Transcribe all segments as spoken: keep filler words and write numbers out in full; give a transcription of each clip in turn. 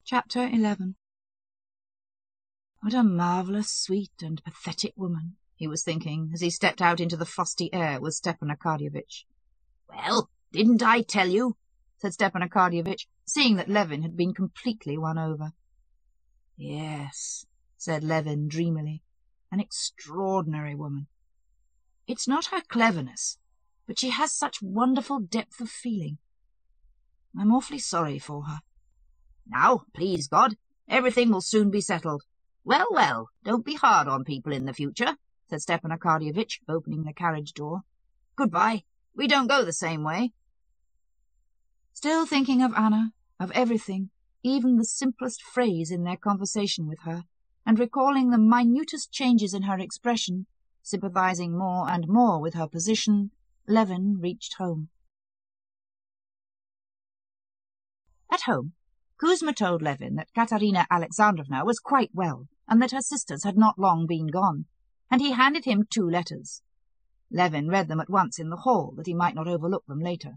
Chapter eleven. What a marvellous, sweet, and pathetic woman, he was thinking, as he stepped out into the frosty air with Stepan Arkadyevitch. "Well, didn't I tell you?" said Stepan Arkadyevitch, seeing that Levin had been completely won over. "Yes," said Levin dreamily, "an extraordinary woman. It's not her cleverness, but she has such wonderful depth of feeling. I'm awfully sorry for her." "Now, please God, everything will soon be settled. Well, well, don't be hard on people in the future," said Stepan Arkadyevitch, opening the carriage door. "Goodbye. We don't go the same way." Still thinking of Anna, of everything, even the simplest phrase in their conversation with her, and recalling the minutest changes in her expression, sympathizing more and more with her position, Levin reached home. At home, Kuzma told Levin that Katerina Alexandrovna was quite well, and that her sisters had not long been gone, and he handed him two letters. Levin read them at once in the hall, that he might not overlook them later.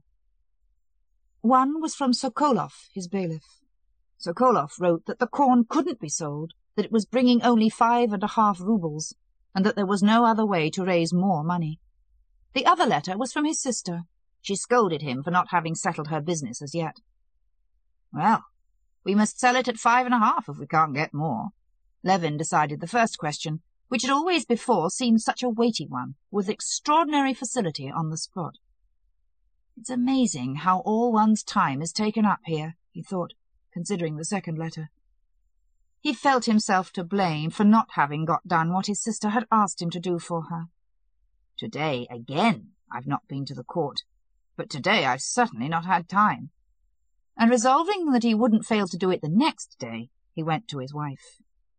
One was from Sokolov, his bailiff. Sokolov wrote that the corn couldn't be sold, that it was bringing only five and a half roubles, and that there was no other way to raise more money. The other letter was from his sister. She scolded him for not having settled her business as yet. "Well, we must sell it at five and a half if we can't get more." Levin decided the first question, which had always before seemed such a weighty one, with extraordinary facility on the spot. "It's amazing how all one's time is taken up here," he thought, considering the second letter. He felt himself to blame for not having got done what his sister had asked him to do for her. "Today, again, I've not been to the court, but today I've certainly not had time." And resolving that he wouldn't fail to do it the next day, he went to his wife.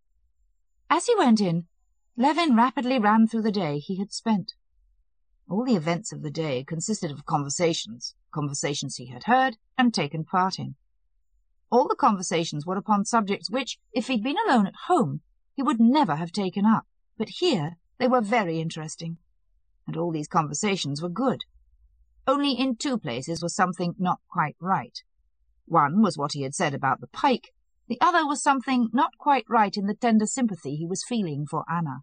As he went in, Levin rapidly ran through the day he had spent. All the events of the day consisted of conversations, conversations he had heard and taken part in. All the conversations were upon subjects which, if he'd been alone at home, he would never have taken up, but here they were very interesting. And all these conversations were good. Only in two places was something not quite right. One was what he had said about the pike, the other was something not quite right in the tender sympathy he was feeling for Anna.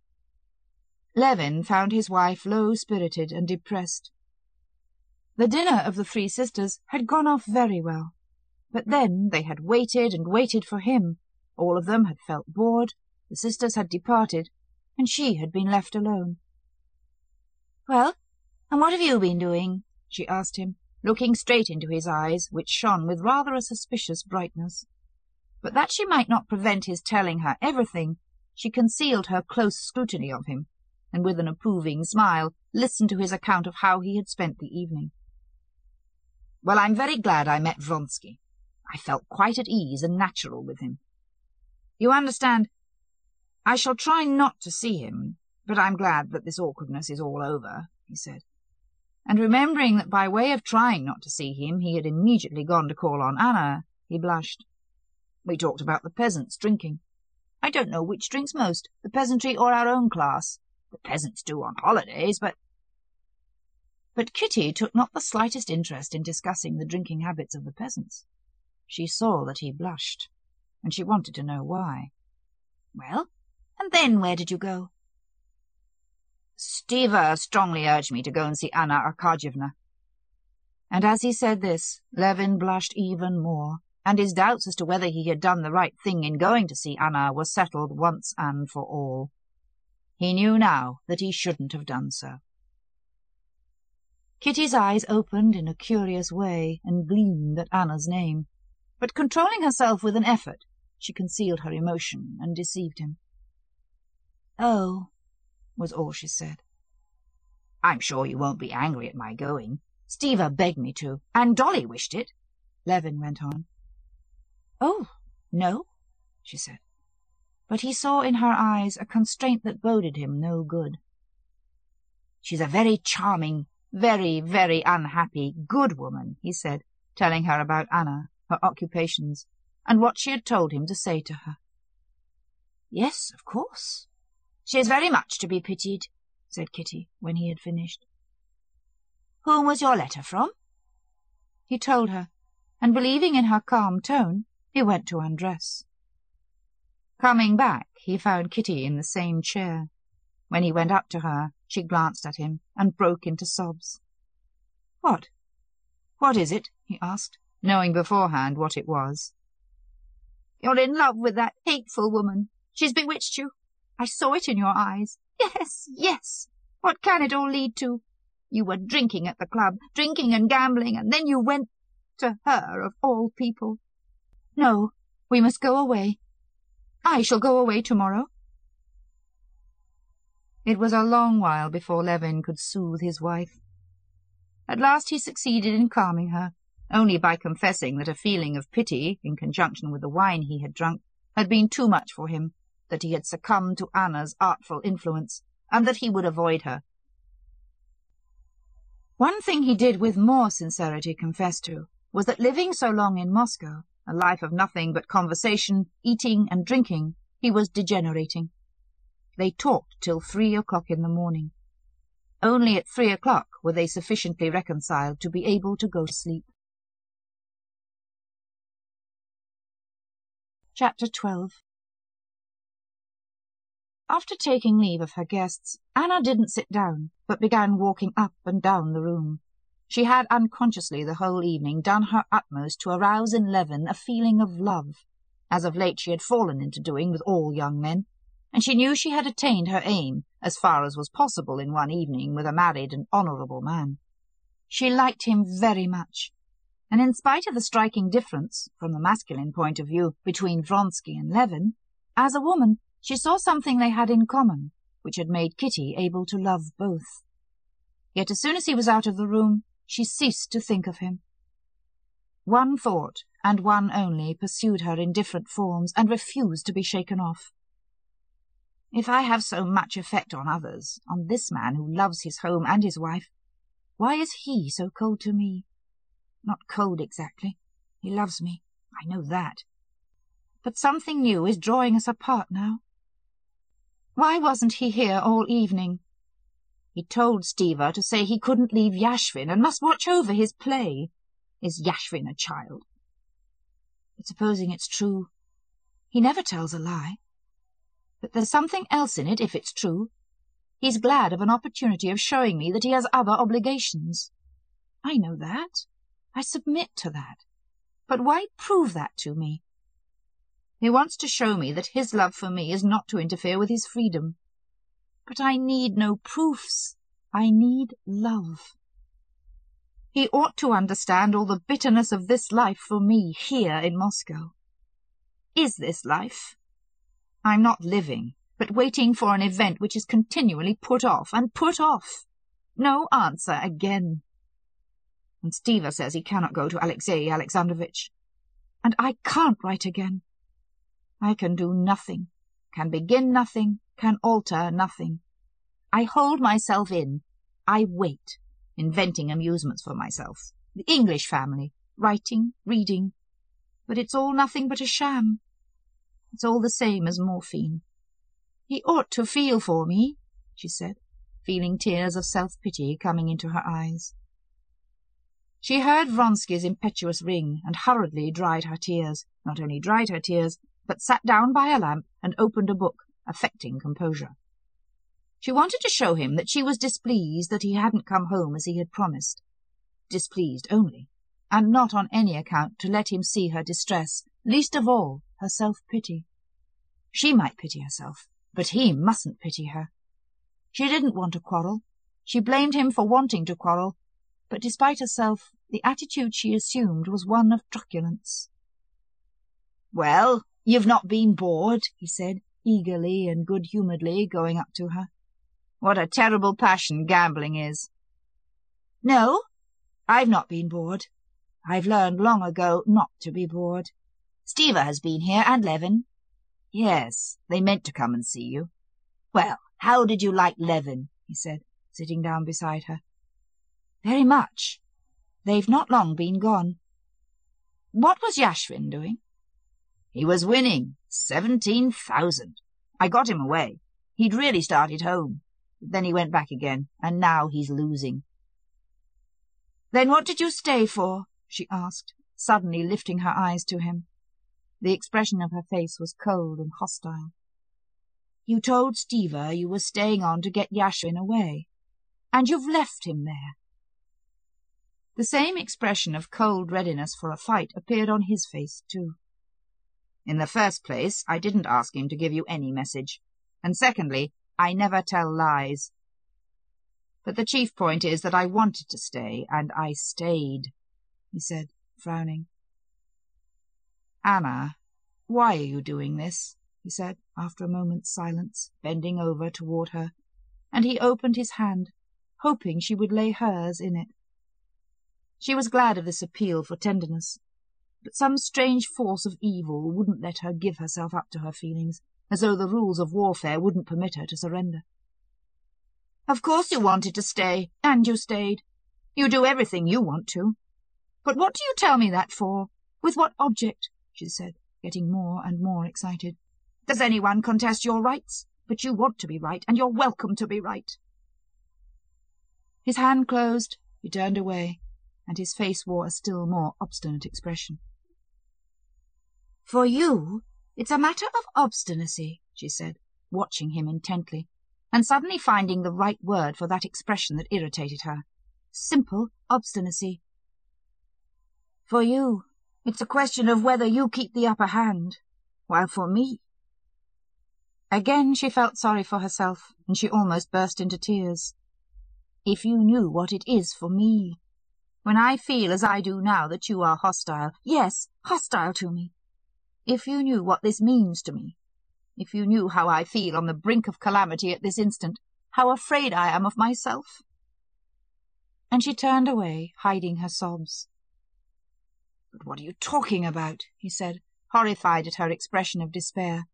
Levin found his wife low-spirited and depressed. The dinner of the three sisters had gone off very well, but then they had waited and waited for him. All of them had felt bored, the sisters had departed, and she had been left alone. "Well, and what have you been doing?" she asked him, looking straight into his eyes, which shone with rather a suspicious brightness. But that she might not prevent his telling her everything, she concealed her close scrutiny of him, and with an approving smile listened to his account of how he had spent the evening. "Well, I'm very glad I met Vronsky. I felt quite at ease and natural with him. You understand, I shall try not to see him, but I'm glad that this awkwardness is all over," he said. And remembering that by way of trying not to see him he had immediately gone to call on Anna, he blushed. "We talked about the peasants drinking. I don't know which drinks most, the peasantry or our own class. The peasants do on holidays, but—" But Kitty took not the slightest interest in discussing the drinking habits of the peasants. She saw that he blushed, and she wanted to know why. "Well, and then where did you go?" "Stiva strongly urged me to go and see Anna Arkadyevna." And as he said this, Levin blushed even more, and his doubts as to whether he had done the right thing in going to see Anna were settled once and for all. He knew now that he shouldn't have done so. Kitty's eyes opened in a curious way and gleamed at Anna's name, but controlling herself with an effort, she concealed her emotion and deceived him. "Oh," was all she said. "I'm sure you won't be angry at my going. Stiva begged me to, and Dolly wished it," Levin went on. "Oh, no," she said, but he saw in her eyes a constraint that boded him no good. "She's a very charming, very, very unhappy, good woman," he said, telling her about Anna, her occupations, and what she had told him to say to her. "Yes, of course. She is very much to be pitied," said Kitty, when he had finished. "Whom was your letter from?" He told her, and believing in her calm tone He went to undress. Coming back, he found Kitty in the same chair. When he went up to her, she glanced at him and broke into sobs. "What? What is it?" he asked, knowing beforehand what it was. "You're in love with that hateful woman. She's bewitched you. I saw it in your eyes. Yes, yes. What can it all lead to? You were drinking at the club, drinking and gambling, and then you went to her, of all people. No, we must go away. I shall go away tomorrow." It was a long while before Levin could soothe his wife. At last he succeeded in calming her, only by confessing that a feeling of pity, in conjunction with the wine he had drunk, had been too much for him, that he had succumbed to Anna's artful influence, and that he would avoid her. One thing he did with more sincerity confess to was that living so long in Moscow, a life of nothing but conversation, eating and drinking, he was degenerating. They talked till three o'clock in the morning. Only at three o'clock were they sufficiently reconciled to be able to go to sleep. Chapter twelve. After taking leave of her guests, Anna didn't sit down, but began walking up and down the room. She had unconsciously the whole evening done her utmost to arouse in Levin a feeling of love, as of late she had fallen into doing with all young men, and she knew she had attained her aim as far as was possible in one evening with a married and honourable man. She liked him very much, and in spite of the striking difference, from the masculine point of view, between Vronsky and Levin, as a woman she saw something they had in common, which had made Kitty able to love both. Yet as soon as he was out of the room, she ceased to think of him. One thought, and one only, pursued her in different forms, and refused to be shaken off. If I have so much effect on others, on this man who loves his home and his wife, why is he so cold to me? Not cold exactly. He loves me, I know that. But something new is drawing us apart now. Why wasn't he here all evening? He told Stiva to say he couldn't leave Yashvin and must watch over his play. Is Yashvin a child? But supposing it's true, he never tells a lie. But there's something else in it, if it's true. He's glad of an opportunity of showing me that he has other obligations. I know that. I submit to that. But why prove that to me? He wants to show me that his love for me is not to interfere with his freedom. But I need no proofs. I need love. He ought to understand all the bitterness of this life for me here in Moscow. Is this life? I'm not living, but waiting for an event which is continually put off and put off. No answer again. And Stiva says he cannot go to Alexey Alexandrovitch. And I can't write again. I can do nothing, can begin nothing, can alter nothing. I hold myself in. I wait, inventing amusements for myself. The English family, writing, reading. But it's all nothing but a sham. It's all the same as morphine. He ought to feel for me, she said, feeling tears of self-pity coming into her eyes. She heard Vronsky's impetuous ring and hurriedly dried her tears, not only dried her tears, but sat down by a lamp and opened a book, affecting composure. She wanted to show him that she was displeased that he hadn't come home as he had promised. Displeased only, and not on any account to let him see her distress, least of all her self-pity. She might pity herself, but he mustn't pity her. She didn't want to quarrel. She blamed him for wanting to quarrel, but despite herself, the attitude she assumed was one of truculence. "Well, you've not been bored," he said, eagerly and good-humouredly, going up to her. "What a terrible passion gambling is." "No, I've not been bored. I've learned long ago not to be bored. Stiva has been here, and Levin." "Yes, they meant to come and see you." "Well, how did you like Levin?" he said, sitting down beside her. "Very much. They've not long been gone." "What was Yashvin doing?" "He was winning. Seventeen thousand. I got him away. He'd really started home. Then he went back again, and now he's losing." "Then what did you stay for?" she asked, suddenly lifting her eyes to him. The expression of her face was cold and hostile. "You told Stiva you were staying on to get Yashvin away, and you've left him there." The same expression of cold readiness for a fight appeared on his face, too. "In the first place, I didn't ask him to give you any message, and secondly, I never tell lies. But the chief point is that I wanted to stay, and I stayed," he said, frowning. "Anna, why are you doing this?" he said, after a moment's silence, bending over toward her, and he opened his hand, hoping she would lay hers in it. She was glad of this appeal for tenderness, but some strange force of evil wouldn't let her give herself up to her feelings, as though the rules of warfare wouldn't permit her to surrender. "Of course you wanted to stay, and you stayed. You do everything you want to. But what do you tell me that for? With what object?" she said, getting more and more excited. "Does anyone contest your rights? But you want to be right, and you're welcome to be right." His hand closed, he turned away, and his face wore a still more obstinate expression. "For you, it's a matter of obstinacy," she said, watching him intently, and suddenly finding the right word for that expression that irritated her. Simple obstinacy. "For you, it's a question of whether you keep the upper hand, while for me—" Again she felt sorry for herself, and she almost burst into tears. "If you knew what it is for me, when I feel as I do now that you are hostile, yes, hostile to me. If you knew what this means to me, if you knew how I feel on the brink of calamity at this instant, how afraid I am of myself." And she turned away, hiding her sobs. "But what are you talking about?" he said, horrified at her expression of despair.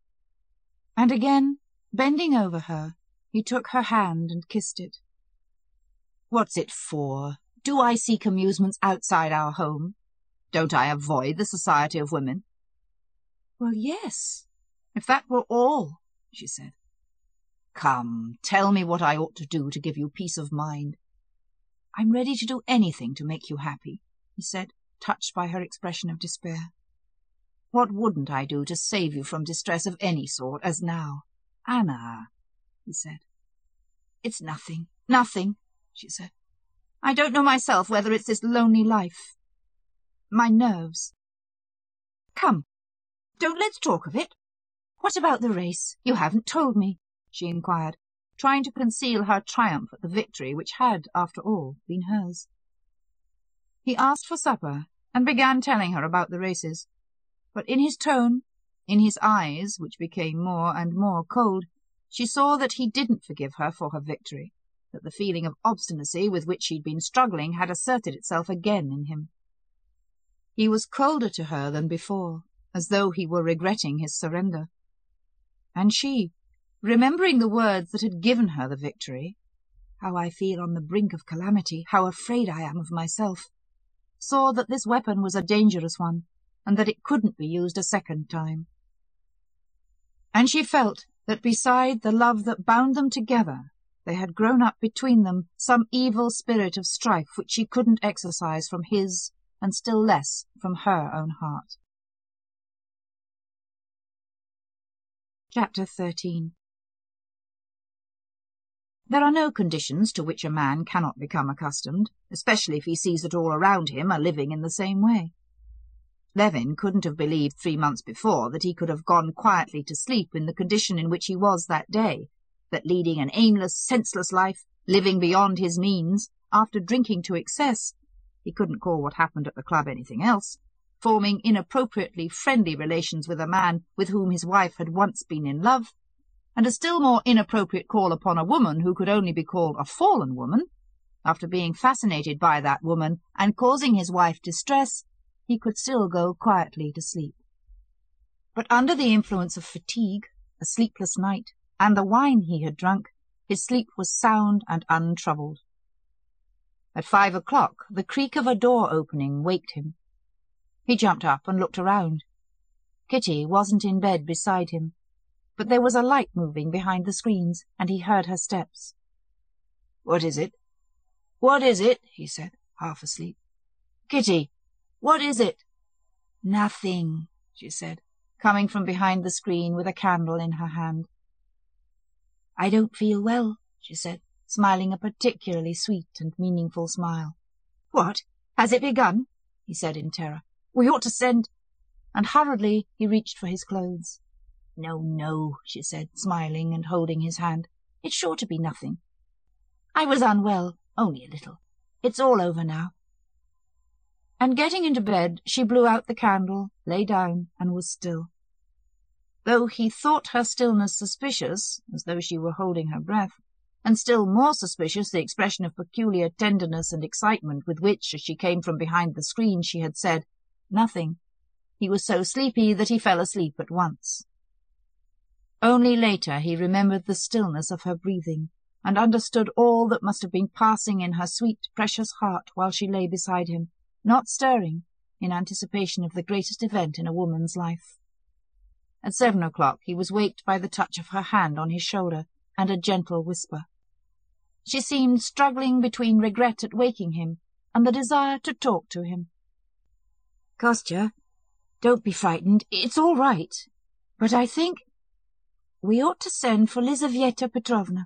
And again, bending over her, he took her hand and kissed it. "What's it for? Do I seek amusements outside our home? Don't I avoid the society of women?" "Well, yes, if that were all," she said. "Come, tell me what I ought to do to give you peace of mind." "I'm ready to do anything to make you happy," he said, touched by her expression of despair. "What wouldn't I do to save you from distress of any sort, as now?" "Anna," he said. "It's nothing, nothing," she said. "I don't know myself whether it's this lonely life. My nerves. Come, don't let's talk of it. What about the race? You haven't told me," she inquired, trying to conceal her triumph at the victory which had, after all, been hers. He asked for supper, and began telling her about the races, but in his tone, in his eyes, which became more and more cold, she saw that he didn't forgive her for her victory, that the feeling of obstinacy with which she'd been struggling had asserted itself again in him. He was colder to her than before, as though he were regretting his surrender. And she, remembering the words that had given her the victory, "How I feel on the brink of calamity, how afraid I am of myself," saw that this weapon was a dangerous one, and that it couldn't be used a second time. And she felt that beside the love that bound them together, there had grown up between them some evil spirit of strife which she couldn't exorcise from his, and still less from her own heart. Chapter thirteen. There are no conditions to which a man cannot become accustomed, especially if he sees that all around him are living in the same way. Levin couldn't have believed three months before that he could have gone quietly to sleep in the condition in which he was that day, that leading an aimless, senseless life, living beyond his means, after drinking to excess, he couldn't call what happened at the club anything else, forming inappropriately friendly relations with a man with whom his wife had once been in love, and a still more inappropriate call upon a woman who could only be called a fallen woman, after being fascinated by that woman and causing his wife distress, he could still go quietly to sleep. But under the influence of fatigue, a sleepless night, and the wine he had drunk, his sleep was sound and untroubled. At five o'clock the creak of a door opening waked him. He jumped up and looked around. Kitty wasn't in bed beside him, but there was a light moving behind the screens, and he heard her steps. "What is it? What is it?" he said, half asleep. "Kitty, what is it?" "Nothing," she said, coming from behind the screen with a candle in her hand. I don't feel well, she said, smiling a particularly sweet and meaningful smile. What? Has it begun? He said in terror. We ought to send... And hurriedly he reached for his clothes. No, no, she said, smiling and holding his hand. It's sure to be nothing. I was unwell, only a little. It's all over now. And getting into bed, she blew out the candle, lay down, and was still. Though he thought her stillness suspicious, as though she were holding her breath, and still more suspicious the expression of peculiar tenderness and excitement with which, as she came from behind the screen, she had said, nothing, he was so sleepy that he fell asleep at once. Only later he remembered the stillness of her breathing, and understood all that must have been passing in her sweet, precious heart while she lay beside him, not stirring, in anticipation of the greatest event in a woman's life. At seven o'clock he was waked by the touch of her hand on his shoulder and a gentle whisper. She seemed struggling between regret at waking him and the desire to talk to him. Kostya, don't be frightened. It's all right. But I think we ought to send for Lizaveta Petrovna.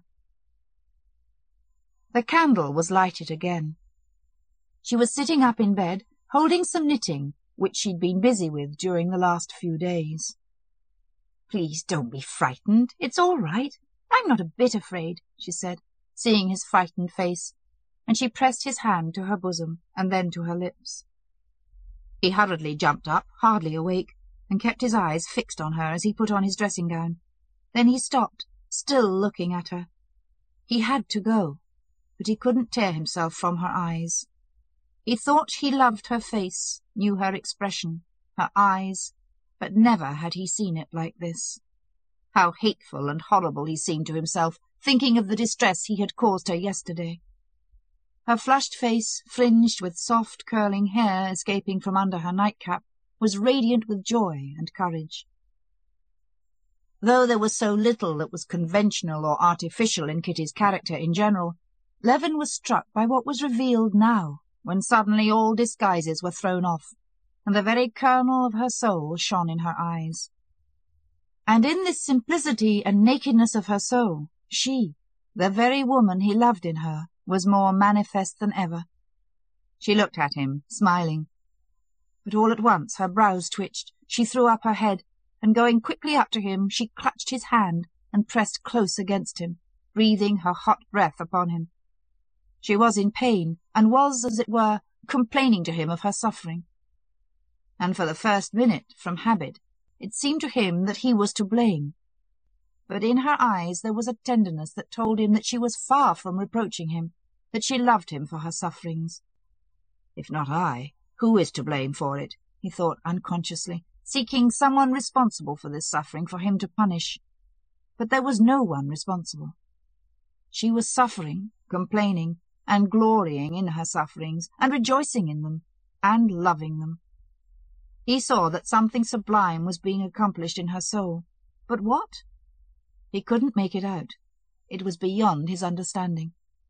The candle was lighted again. She was sitting up in bed, holding some knitting, which she'd been busy with during the last few days. Please don't be frightened. It's all right. I'm not a bit afraid, she said, seeing his frightened face, and she pressed his hand to her bosom and then to her lips. He hurriedly jumped up, hardly awake, and kept his eyes fixed on her as he put on his dressing-gown. Then he stopped, still looking at her. He had to go, but he couldn't tear himself from her eyes. He thought he loved her face, knew her expression, her eyes, but never had he seen it like this. How hateful and horrible he seemed to himself, thinking of the distress he had caused her yesterday. Her flushed face, fringed with soft curling hair escaping from under her nightcap, was radiant with joy and courage. Though there was so little that was conventional or artificial in Kitty's character in general, Levin was struck by what was revealed now, when suddenly all disguises were thrown off, and the very kernel of her soul shone in her eyes. And in this simplicity and nakedness of her soul, she, the very woman he loved in her, was more manifest than ever. She looked at him, smiling. But all at once her brows twitched, she threw up her head, and going quickly up to him, she clutched his hand and pressed close against him, breathing her hot breath upon him. She was in pain, and was, as it were, complaining to him of her suffering. And for the first minute, from habit, it seemed to him that he was to blame. But in her eyes there was a tenderness that told him that she was far from reproaching him, that she loved him for her sufferings. If not I, who is to blame for it? He thought unconsciously, seeking someone responsible for this suffering for him to punish. But there was no one responsible. She was suffering, complaining, and glorying in her sufferings, and rejoicing in them, and loving them. He saw that something sublime was being accomplished in her soul. But what? He couldn't make it out. It was beyond his understanding.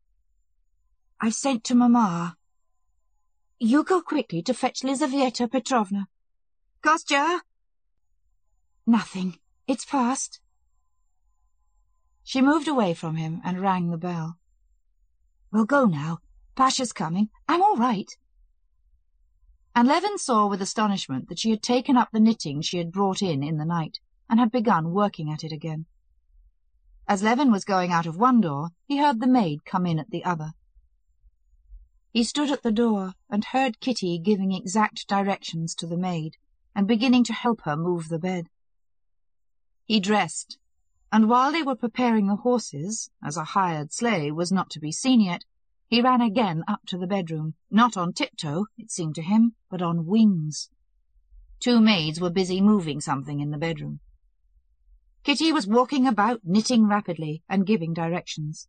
I've sent to Mamma. You go quickly to fetch Lizaveta Petrovna. Kostya! Nothing. It's past. She moved away from him and rang the bell. We'll go now. Pasha's coming. I'm all right. And Levin saw with astonishment that she had taken up the knitting she had brought in in the night, and had begun working at it again. As Levin was going out of one door, he heard the maid come in at the other. He stood at the door and heard Kitty giving exact directions to the maid, and beginning to help her move the bed. He dressed, and while they were preparing the horses, as a hired sleigh was not to be seen yet, he ran again up to the bedroom, not on tiptoe, it seemed to him, but on wings. Two maids were busy moving something in the bedroom. Kitty was walking about, knitting rapidly, and giving directions.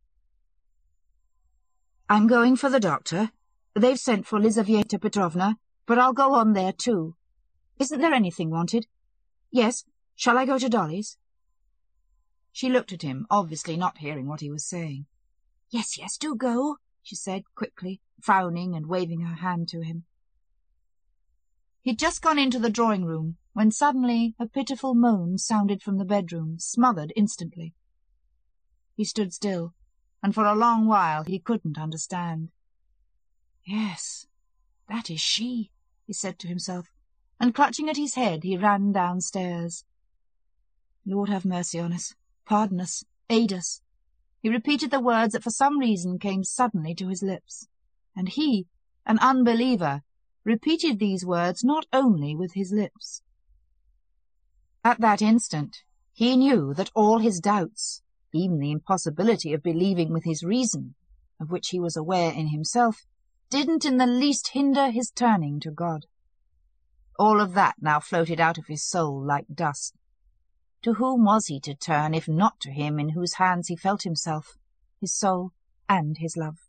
I'm going for the doctor. They've sent for Lizaveta Petrovna, but I'll go on there too. Isn't there anything wanted? Yes. Shall I go to Dolly's? She looked at him, obviously not hearing what he was saying. Yes, yes, do go, she said quickly, frowning and waving her hand to him. He'd just gone into the drawing-room when suddenly a pitiful moan sounded from the bedroom, smothered instantly. He stood still, and for a long while he couldn't understand. "Yes, that is she," he said to himself, and clutching at his head he ran downstairs. "Lord have mercy on us, pardon us, aid us." He repeated the words that for some reason came suddenly to his lips, and he, an unbeliever, repeated these words not only with his lips. At that instant he knew that all his doubts, even the impossibility of believing with his reason, of which he was aware in himself, didn't in the least hinder his turning to God. All of that now floated out of his soul like dust. To whom was he to turn if not to him in whose hands he felt himself, his soul and his love?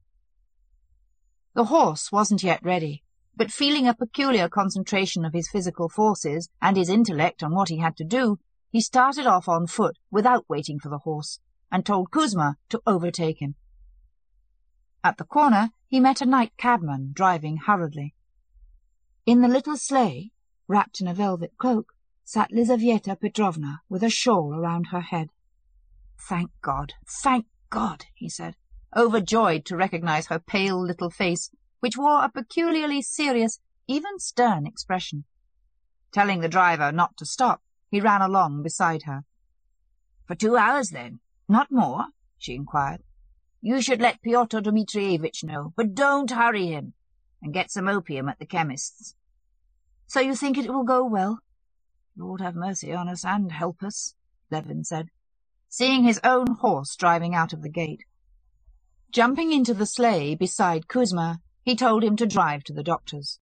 The horse wasn't yet ready, but feeling a peculiar concentration of his physical forces and his intellect on what he had to do, he started off on foot without waiting for the horse, and told Kuzma to overtake him. At the corner he met a night cabman driving hurriedly. In the little sleigh, wrapped in a velvet cloak, sat Lizaveta Petrovna with a shawl around her head. "Thank God, thank God," he said, overjoyed to recognize her pale little face, which wore a peculiarly serious, even stern expression. Telling the driver not to stop, he ran along beside her. "For two hours, then? Not more?" she inquired. "You should let Pyotr Dmitrievitch know, but don't hurry him, and get some opium at the chemist's." "So you think it will go well?" "Lord have mercy on us and help us," Levin said, seeing his own horse driving out of the gate. Jumping into the sleigh beside Kuzma, he told him to drive to the doctor's.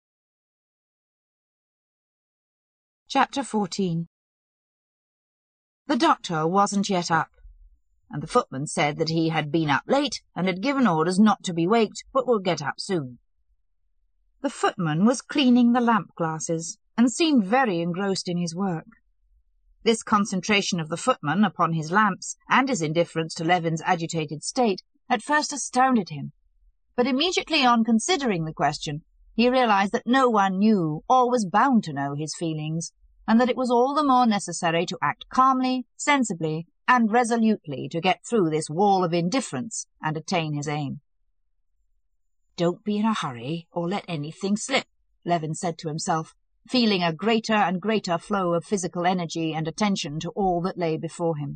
Chapter fourteen. The doctor wasn't yet up, and the footman said that he had been up late and had given orders not to be waked, but would get up soon. The footman was cleaning the lamp-glasses, and seemed very engrossed in his work. This concentration of the footman upon his lamps, and his indifference to Levin's agitated state, at first astounded him, but immediately on considering the question, he realized that no one knew or was bound to know his feelings, and that it was all the more necessary to act calmly, sensibly, and resolutely to get through this wall of indifference and attain his aim. "Don't be in a hurry, or let anything slip," Levin said to himself, feeling a greater and greater flow of physical energy and attention to all that lay before him.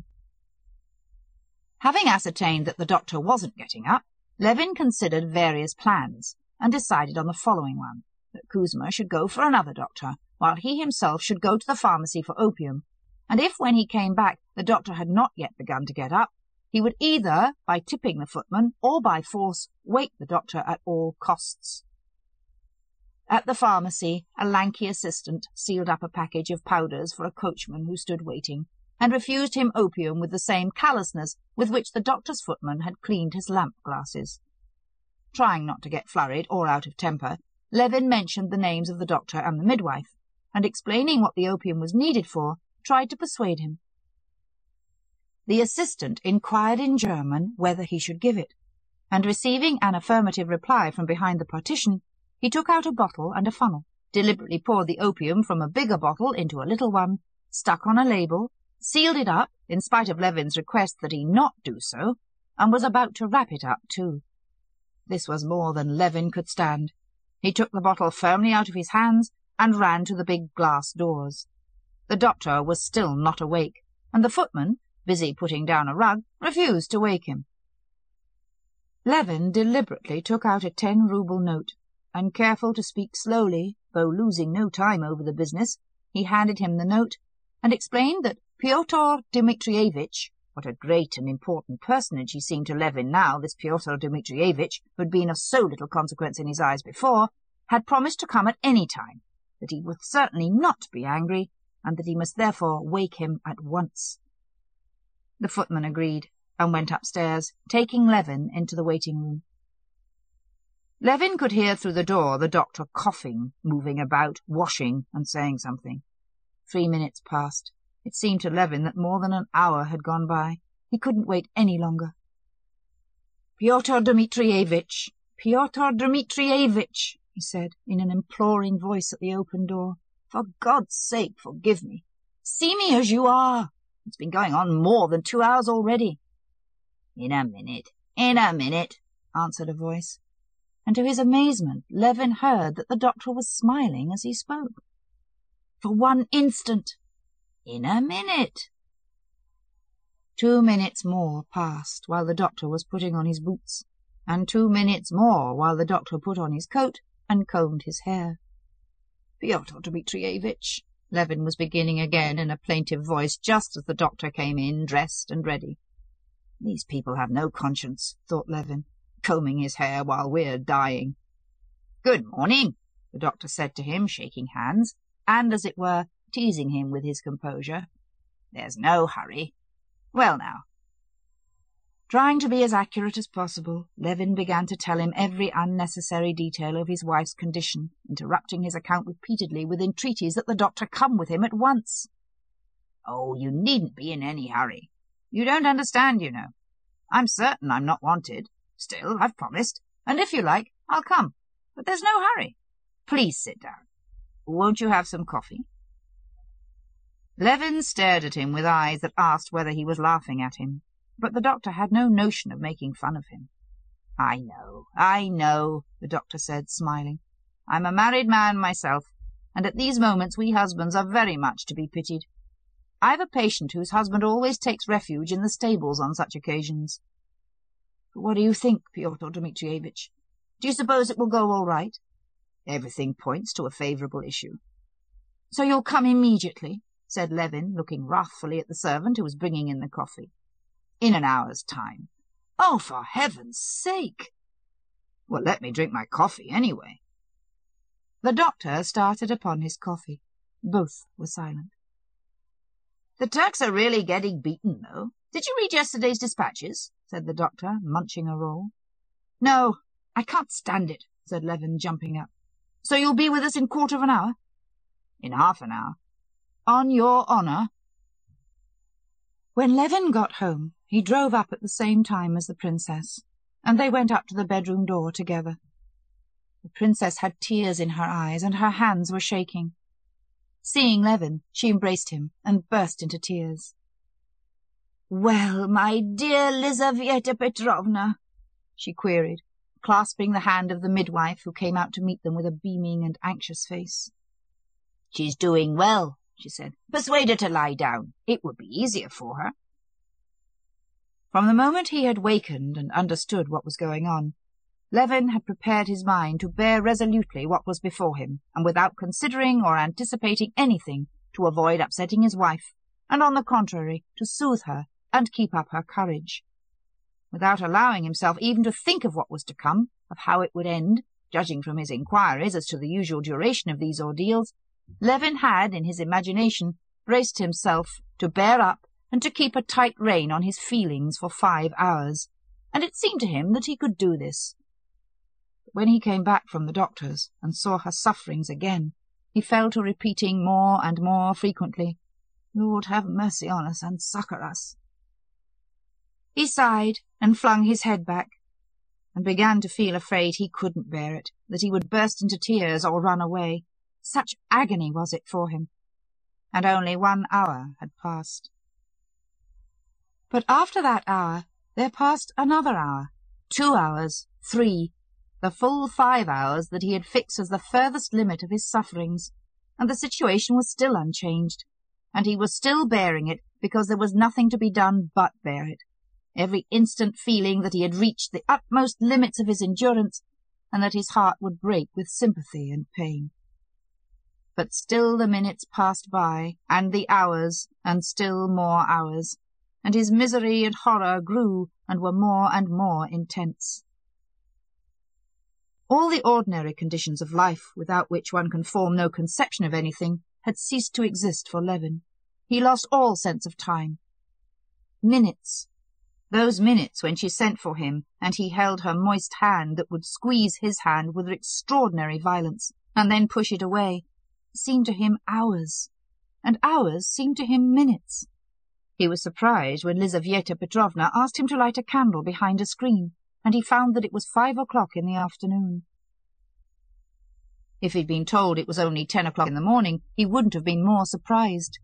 Having ascertained that the doctor wasn't getting up, Levin considered various plans, and decided on the following one, that Kuzma should go for another doctor, while he himself should go to the pharmacy for opium, and if when he came back the doctor had not yet begun to get up, he would either, by tipping the footman, or by force, wake the doctor at all costs. At the pharmacy, a lanky assistant sealed up a package of powders for a coachman who stood waiting, and refused him opium with the same callousness with which the doctor's footman had cleaned his lamp-glasses. Trying not to get flurried or out of temper, Levin mentioned the names of the doctor and the midwife, and explaining what the opium was needed for, tried to persuade him. The assistant inquired in German whether he should give it, and receiving an affirmative reply from behind the partition, he took out a bottle and a funnel, deliberately poured the opium from a bigger bottle into a little one, stuck on a label, sealed it up, in spite of Levin's request that he not do so, and was about to wrap it up too. This was more than Levin could stand. He took the bottle firmly out of his hands and ran to the big glass doors. The doctor was still not awake, and the footman, busy putting down a rug, refused to wake him. Levin deliberately took out a ten-rouble note, and careful to speak slowly, though losing no time over the business, he handed him the note, and explained that Pyotr Dmitrievitch, what a great and important personage he seemed to Levin now, this Pyotr Dmitrievitch, who had been of so little consequence in his eyes before, had promised to come at any time, that he would certainly not be angry, and that he must therefore wake him at once. The footman agreed, and went upstairs, taking Levin into the waiting-room. Levin could hear through the door the doctor coughing, moving about, washing, and saying something. Three minutes passed. It seemed to Levin that more than an hour had gone by. He couldn't wait any longer. "Pyotr Dmitrievitch! Pyotr Dmitrievitch!" he said, in an imploring voice at the open door. For God's sake, forgive me. See me as you are. It's been going on more than two hours already. In a minute, in a minute, answered a voice. And to his amazement, Levin heard that the doctor was smiling as he spoke. For one instant. In a minute. Two minutes more passed while the doctor was putting on his boots, and two minutes more while the doctor put on his coat and combed his hair. Pyotr Dmitrievitch, Levin was beginning again in a plaintive voice just as the doctor came in, dressed and ready. These people have no conscience, thought Levin, combing his hair while we're dying. Good morning, the doctor said to him, shaking hands, and, as it were, teasing him with his composure. There's no hurry. Well now. Trying to be as accurate as possible, Levin began to tell him every unnecessary detail of his wife's condition, interrupting his account repeatedly with entreaties that the doctor come with him at once. Oh, you needn't be in any hurry. You don't understand, you know. I'm certain I'm not wanted. Still, I've promised, and if you like, I'll come. But there's no hurry. Please sit down. Won't you have some coffee? Levin stared at him with eyes that asked whether he was laughing at him, but the doctor had no notion of making fun of him. I know, I know, the doctor said, smiling. I'm a married man myself, and at these moments we husbands are very much to be pitied. I've a patient whose husband always takes refuge in the stables on such occasions. But what do you think, Pyotr Dmitrievitch? Do you suppose it will go all right? Everything points to a favourable issue. So you'll come immediately, said Levin, looking wrathfully at the servant who was bringing in the coffee. In an hour's time. Oh, for heaven's sake! Well, let me drink my coffee anyway. The doctor started upon his coffee. Both were silent. The Turks are really getting beaten, though. Did you read yesterday's dispatches? Said the doctor, munching a roll. No, I can't stand it, said Levin, jumping up. So you'll be with us in quarter of an hour? In half an hour. On your honour? When Levin got home, he drove up at the same time as the princess, and they went up to the bedroom door together. The princess had tears in her eyes, and her hands were shaking. Seeing Levin, she embraced him and burst into tears. "Well, my dear Lizaveta Petrovna," she queried, clasping the hand of the midwife, who came out to meet them with a beaming and anxious face. "She's doing well," she said. "Persuade her to lie down. It would be easier for her." From the moment he had wakened and understood what was going on, Levin had prepared his mind to bear resolutely what was before him, and without considering or anticipating anything, to avoid upsetting his wife, and on the contrary, to soothe her and keep up her courage. Without allowing himself even to think of what was to come, of how it would end, judging from his inquiries as to the usual duration of these ordeals, Levin had, in his imagination, braced himself to bear up and to keep a tight rein on his feelings for five hours, and it seemed to him that he could do this. But when he came back from the doctor's and saw her sufferings again, he fell to repeating more and more frequently, "Lord, have mercy on us and succour us." He sighed and flung his head back, and began to feel afraid he couldn't bear it, that he would burst into tears or run away. Such agony was it for him. And only one hour had passed. But after that hour there passed another hour, two hours, three, the full five hours that he had fixed as the furthest limit of his sufferings, and the situation was still unchanged, and he was still bearing it because there was nothing to be done but bear it, every instant feeling that he had reached the utmost limits of his endurance, and that his heart would break with sympathy and pain. But still the minutes passed by, and the hours, and still more hours, and his misery and horror grew and were more and more intense. All the ordinary conditions of life, without which one can form no conception of anything, had ceased to exist for Levin. He lost all sense of time. Minutes, those minutes when she sent for him, and he held her moist hand that would squeeze his hand with extraordinary violence, and then push it away, seemed to him hours, and hours seemed to him minutes. He was surprised when Lizaveta Petrovna asked him to light a candle behind a screen, and he found that it was five o'clock in the afternoon. If he'd been told it was only ten o'clock in the morning, he wouldn't have been more surprised.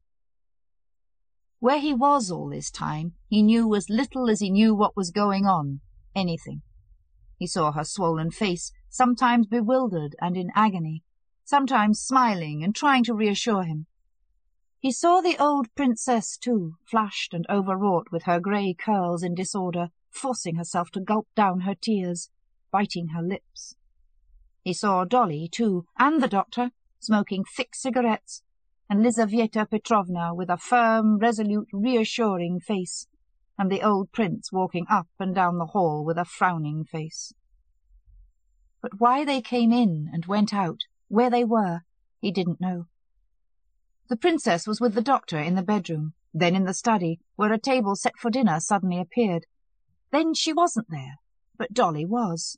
Where he was all this time, he knew as little as he knew what was going on, anything. He saw her swollen face, sometimes bewildered and in agony, sometimes smiling and trying to reassure him. He saw the old princess, too, flushed and overwrought with her grey curls in disorder, forcing herself to gulp down her tears, biting her lips. He saw Dolly, too, and the doctor, smoking thick cigarettes, and Lizaveta Petrovna with a firm, resolute, reassuring face, and the old prince walking up and down the hall with a frowning face. But why they came in and went out, where they were, he didn't know. The princess was with the doctor in the bedroom, then in the study, where a table set for dinner suddenly appeared. Then she wasn't there, but Dolly was.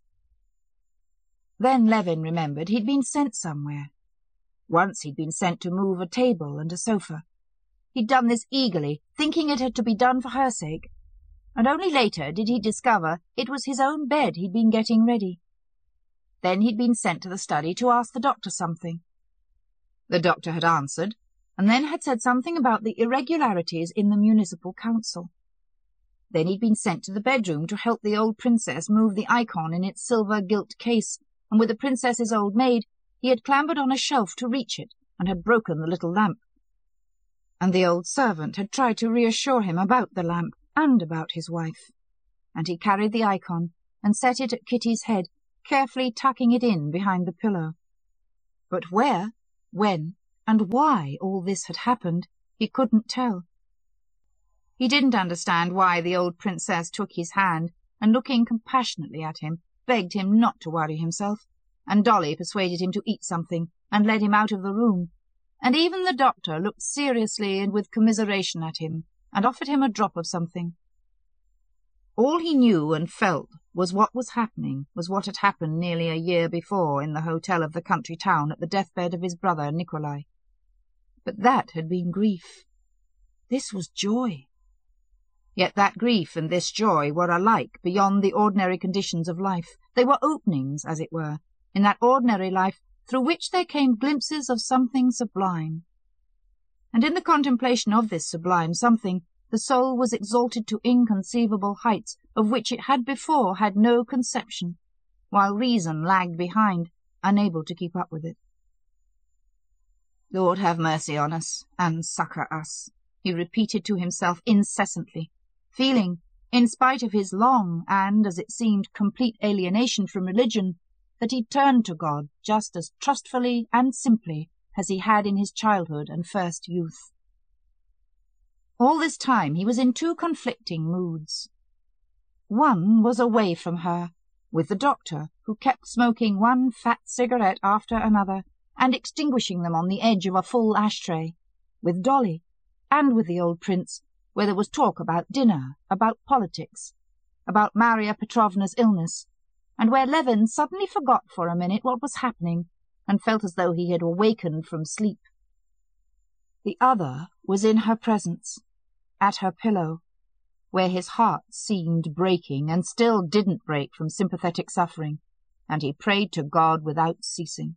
Then Levin remembered he'd been sent somewhere. Once he'd been sent to move a table and a sofa. He'd done this eagerly, thinking it had to be done for her sake, and only later did he discover it was his own bed he'd been getting ready. Then he'd been sent to the study to ask the doctor something. The doctor had answered, and then had said something about the irregularities in the municipal council. Then he'd been sent to the bedroom to help the old princess move the icon in its silver gilt case, and with the princess's old maid he had clambered on a shelf to reach it, and had broken the little lamp. And the old servant had tried to reassure him about the lamp, and about his wife. And he carried the icon, and set it at Kitty's head, carefully tucking it in behind the pillow. But where, when, and why all this had happened, he couldn't tell. He didn't understand why the old princess took his hand, and looking compassionately at him, begged him not to worry himself, and Dolly persuaded him to eat something, and led him out of the room, and even the doctor looked seriously and with commiseration at him, and offered him a drop of something. All he knew and felt was what was happening was what had happened nearly a year before in the hotel of the country town at the deathbed of his brother Nikolai. But that had been grief. This was joy. Yet that grief and this joy were alike beyond the ordinary conditions of life. They were openings, as it were, in that ordinary life through which there came glimpses of something sublime. And in the contemplation of this sublime something, the soul was exalted to inconceivable heights of which it had before had no conception, while reason lagged behind, unable to keep up with it. "Lord, have mercy on us, and succour us," he repeated to himself incessantly, feeling, in spite of his long and, as it seemed, complete alienation from religion, that he turned to God just as trustfully and simply as he had in his childhood and first youth. All this time he was in two conflicting moods. One was away from her, with the doctor, who kept smoking one fat cigarette after another, and extinguishing them on the edge of a full ashtray, with Dolly, and with the old prince, where there was talk about dinner, about politics, about Maria Petrovna's illness, and where Levin suddenly forgot for a minute what was happening, and felt as though he had awakened from sleep. The other was in her presence, at her pillow, where his heart seemed breaking, and still didn't break from sympathetic suffering, and he prayed to God without ceasing.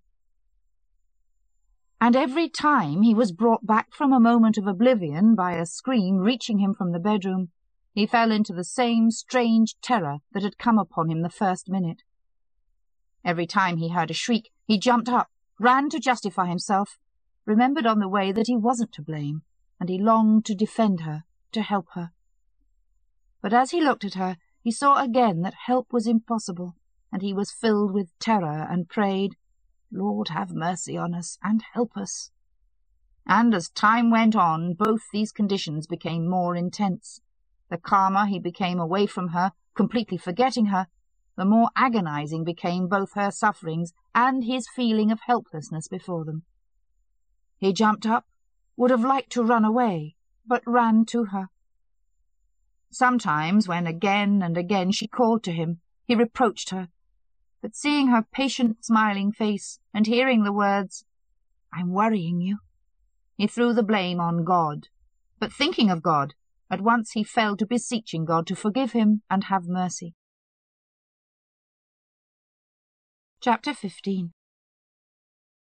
And every time he was brought back from a moment of oblivion by a scream reaching him from the bedroom, he fell into the same strange terror that had come upon him the first minute. Every time he heard a shriek, he jumped up, ran to justify himself, remembered on the way that he wasn't to blame, and he longed to defend her, to help her. But as he looked at her, he saw again that help was impossible, and he was filled with terror and prayed, "Lord, have mercy on us, and help us." And as time went on, both these conditions became more intense. The calmer he became away from her, completely forgetting her, the more agonizing became both her sufferings and his feeling of helplessness before them. He jumped up, would have liked to run away, but ran to her. Sometimes, when again and again she called to him, he reproached her, but seeing her patient, smiling face, and hearing the words, "I'm worrying you," he threw the blame on God. But thinking of God, at once he fell to beseeching God to forgive him and have mercy. Chapter fifteen.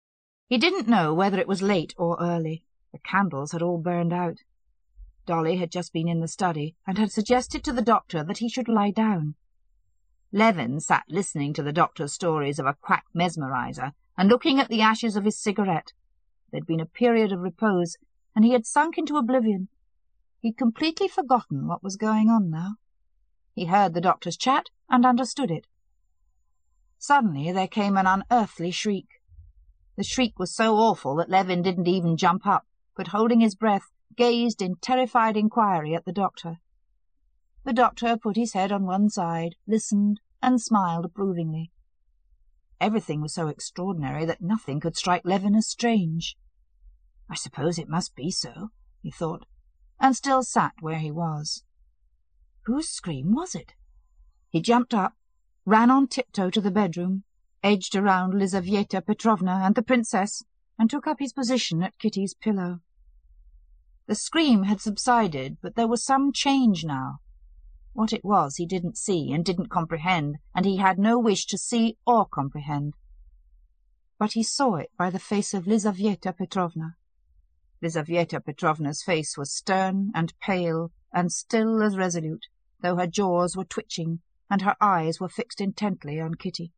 He didn't know whether it was late or early. The candles had all burned out. Dolly had just been in the study and had suggested to the doctor that he should lie down. Levin sat listening to the doctor's stories of a quack mesmerizer and looking at the ashes of his cigarette. There'd been a period of repose, and he had sunk into oblivion. He'd completely forgotten what was going on now. He heard the doctor's chat and understood it. Suddenly there came an unearthly shriek. The shriek was so awful that Levin didn't even jump up, but holding his breath, gazed in terrified inquiry at the doctor. The doctor put his head on one side, listened, and smiled approvingly. Everything was so extraordinary that nothing could strike Levin as strange. I suppose it must be so, he thought, and still sat where he was. Whose scream was it? He jumped up, ran on tiptoe to the bedroom, edged around Lizaveta Petrovna and the princess, and took up his position at Kitty's pillow. The scream had subsided, but there was some change now. What it was he didn't see and didn't comprehend, and he had no wish to see or comprehend. But he saw it by the face of Lizaveta Petrovna. Lizaveta Petrovna's face was stern and pale and still as resolute, though her jaws were twitching and her eyes were fixed intently on Kitty.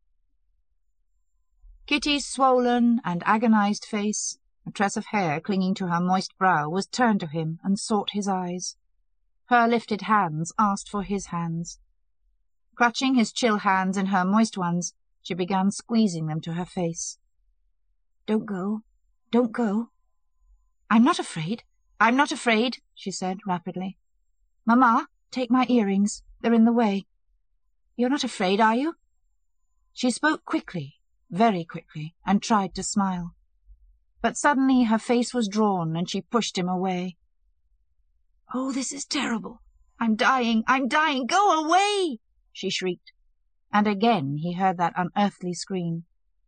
Kitty's swollen and agonized face, a tress of hair clinging to her moist brow, was turned to him and sought his eyes. Her lifted hands asked for his hands. Clutching his chill hands in her moist ones, she began squeezing them to her face. "Don't go, don't go." "I'm not afraid, I'm not afraid," she said rapidly. "Mamma, take my earrings, they're in the way. You're not afraid, are you?" She spoke quickly, very quickly, and tried to smile. But suddenly her face was drawn, and she pushed him away. "Oh, this is terrible! I'm dying, I'm dying! Go away!" she shrieked, and again he heard that unearthly scream.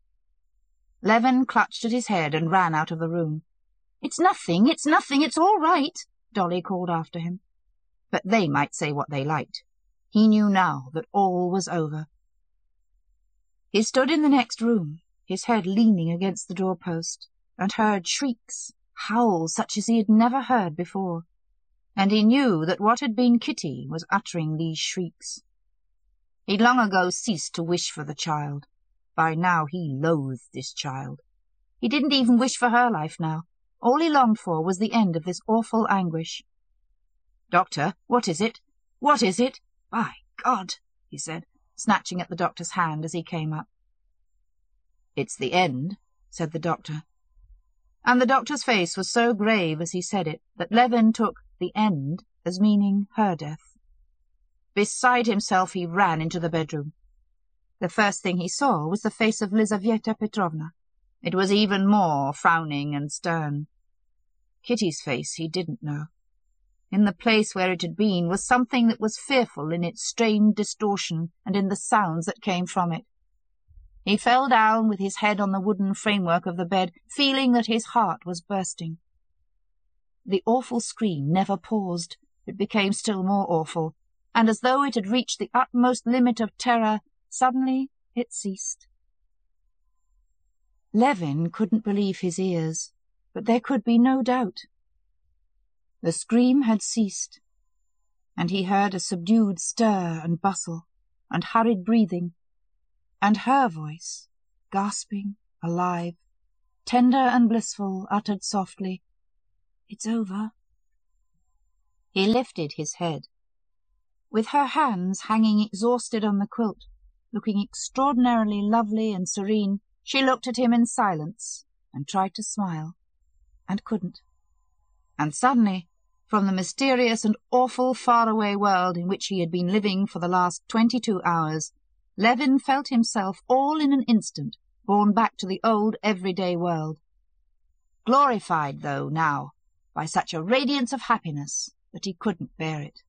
Levin clutched at his head and ran out of the room. "It's nothing, it's nothing, it's all right," Dolly called after him. But they might say what they liked. He knew now that all was over. He stood in the next room, his head leaning against the doorpost, and heard shrieks, howls such as he had never heard before. And he knew that what had been Kitty was uttering these shrieks. He'd long ago ceased to wish for the child. By now he loathed this child. He didn't even wish for her life now. All he longed for was the end of this awful anguish. "Doctor, what is it? What is it? By God!" he said, snatching at the doctor's hand as he came up. "It's the end," said the doctor. And the doctor's face was so grave as he said it that Levin took the end as meaning her death. Beside himself, he ran into the bedroom. The first thing he saw was the face of Lizaveta Petrovna. It was even more frowning and stern. Kitty's face he didn't know. In the place where it had been was something that was fearful in its strained distortion and in the sounds that came from it. He fell down with his head on the wooden framework of the bed, feeling that his heart was bursting. The awful scream never paused. It became still more awful, and as though it had reached the utmost limit of terror, suddenly it ceased. Levin couldn't believe his ears, but there could be no doubt. The scream had ceased, and he heard a subdued stir and bustle, and hurried breathing, and her voice, gasping, alive, tender and blissful, uttered softly, "It's over." He lifted his head. With her hands hanging exhausted on the quilt, looking extraordinarily lovely and serene, she looked at him in silence and tried to smile, and couldn't. And suddenly, from the mysterious and awful faraway world in which he had been living for the last twenty-two hours, Levin felt himself all in an instant borne back to the old everyday world, glorified, though, now, by such a radiance of happiness that he couldn't bear it.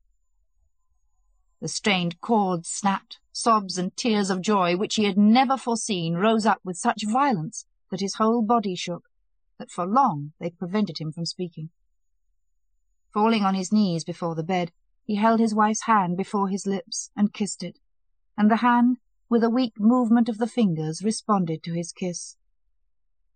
The strained chords snapped, sobs and tears of joy which he had never foreseen rose up with such violence that his whole body shook, that for long they prevented him from speaking. Falling on his knees before the bed, he held his wife's hand before his lips and kissed it, and the hand, with a weak movement of the fingers, responded to his kiss.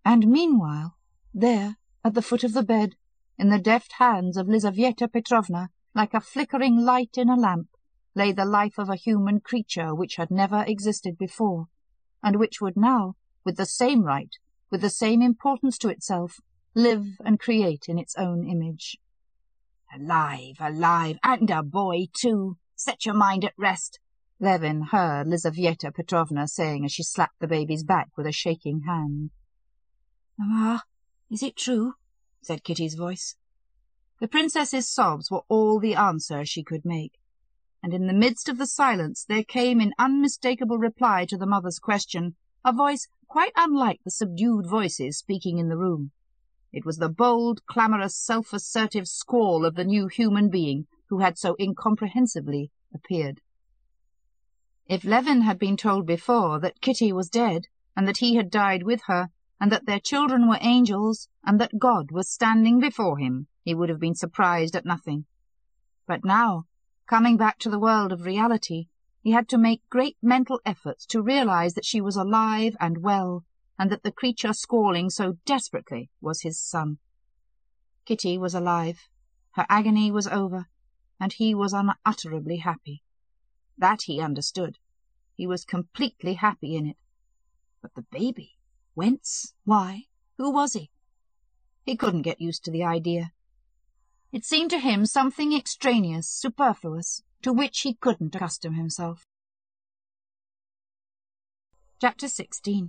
And meanwhile, there, at the foot of the bed, in the deft hands of Lizaveta Petrovna, like a flickering light in a lamp, lay the life of a human creature which had never existed before, and which would now, with the same right, with the same importance to itself, live and create in its own image. Alive, alive, and a boy too! Set your mind at rest, Levin heard Lizaveta Petrovna saying as she slapped the baby's back with a shaking hand. Mamma, is it true? Said Kitty's voice. The princess's sobs were all the answer she could make, and in the midst of the silence there came in unmistakable reply to the mother's question a voice quite unlike the subdued voices speaking in the room. It was the bold, clamorous, self-assertive squall of the new human being who had so incomprehensibly appeared. If Levin had been told before that Kitty was dead, and that he had died with her, and that their children were angels, and that God was standing before him, he would have been surprised at nothing. But now, coming back to the world of reality, he had to make great mental efforts to realize that she was alive and well, and that the creature squalling so desperately was his son. Kitty was alive, her agony was over, and he was unutterably happy. That he understood. He was completely happy in it. But the baby? Whence? Why? Who was he? He couldn't get used to the idea. It seemed to him something extraneous, superfluous, to which he couldn't accustom himself. Chapter sixteen.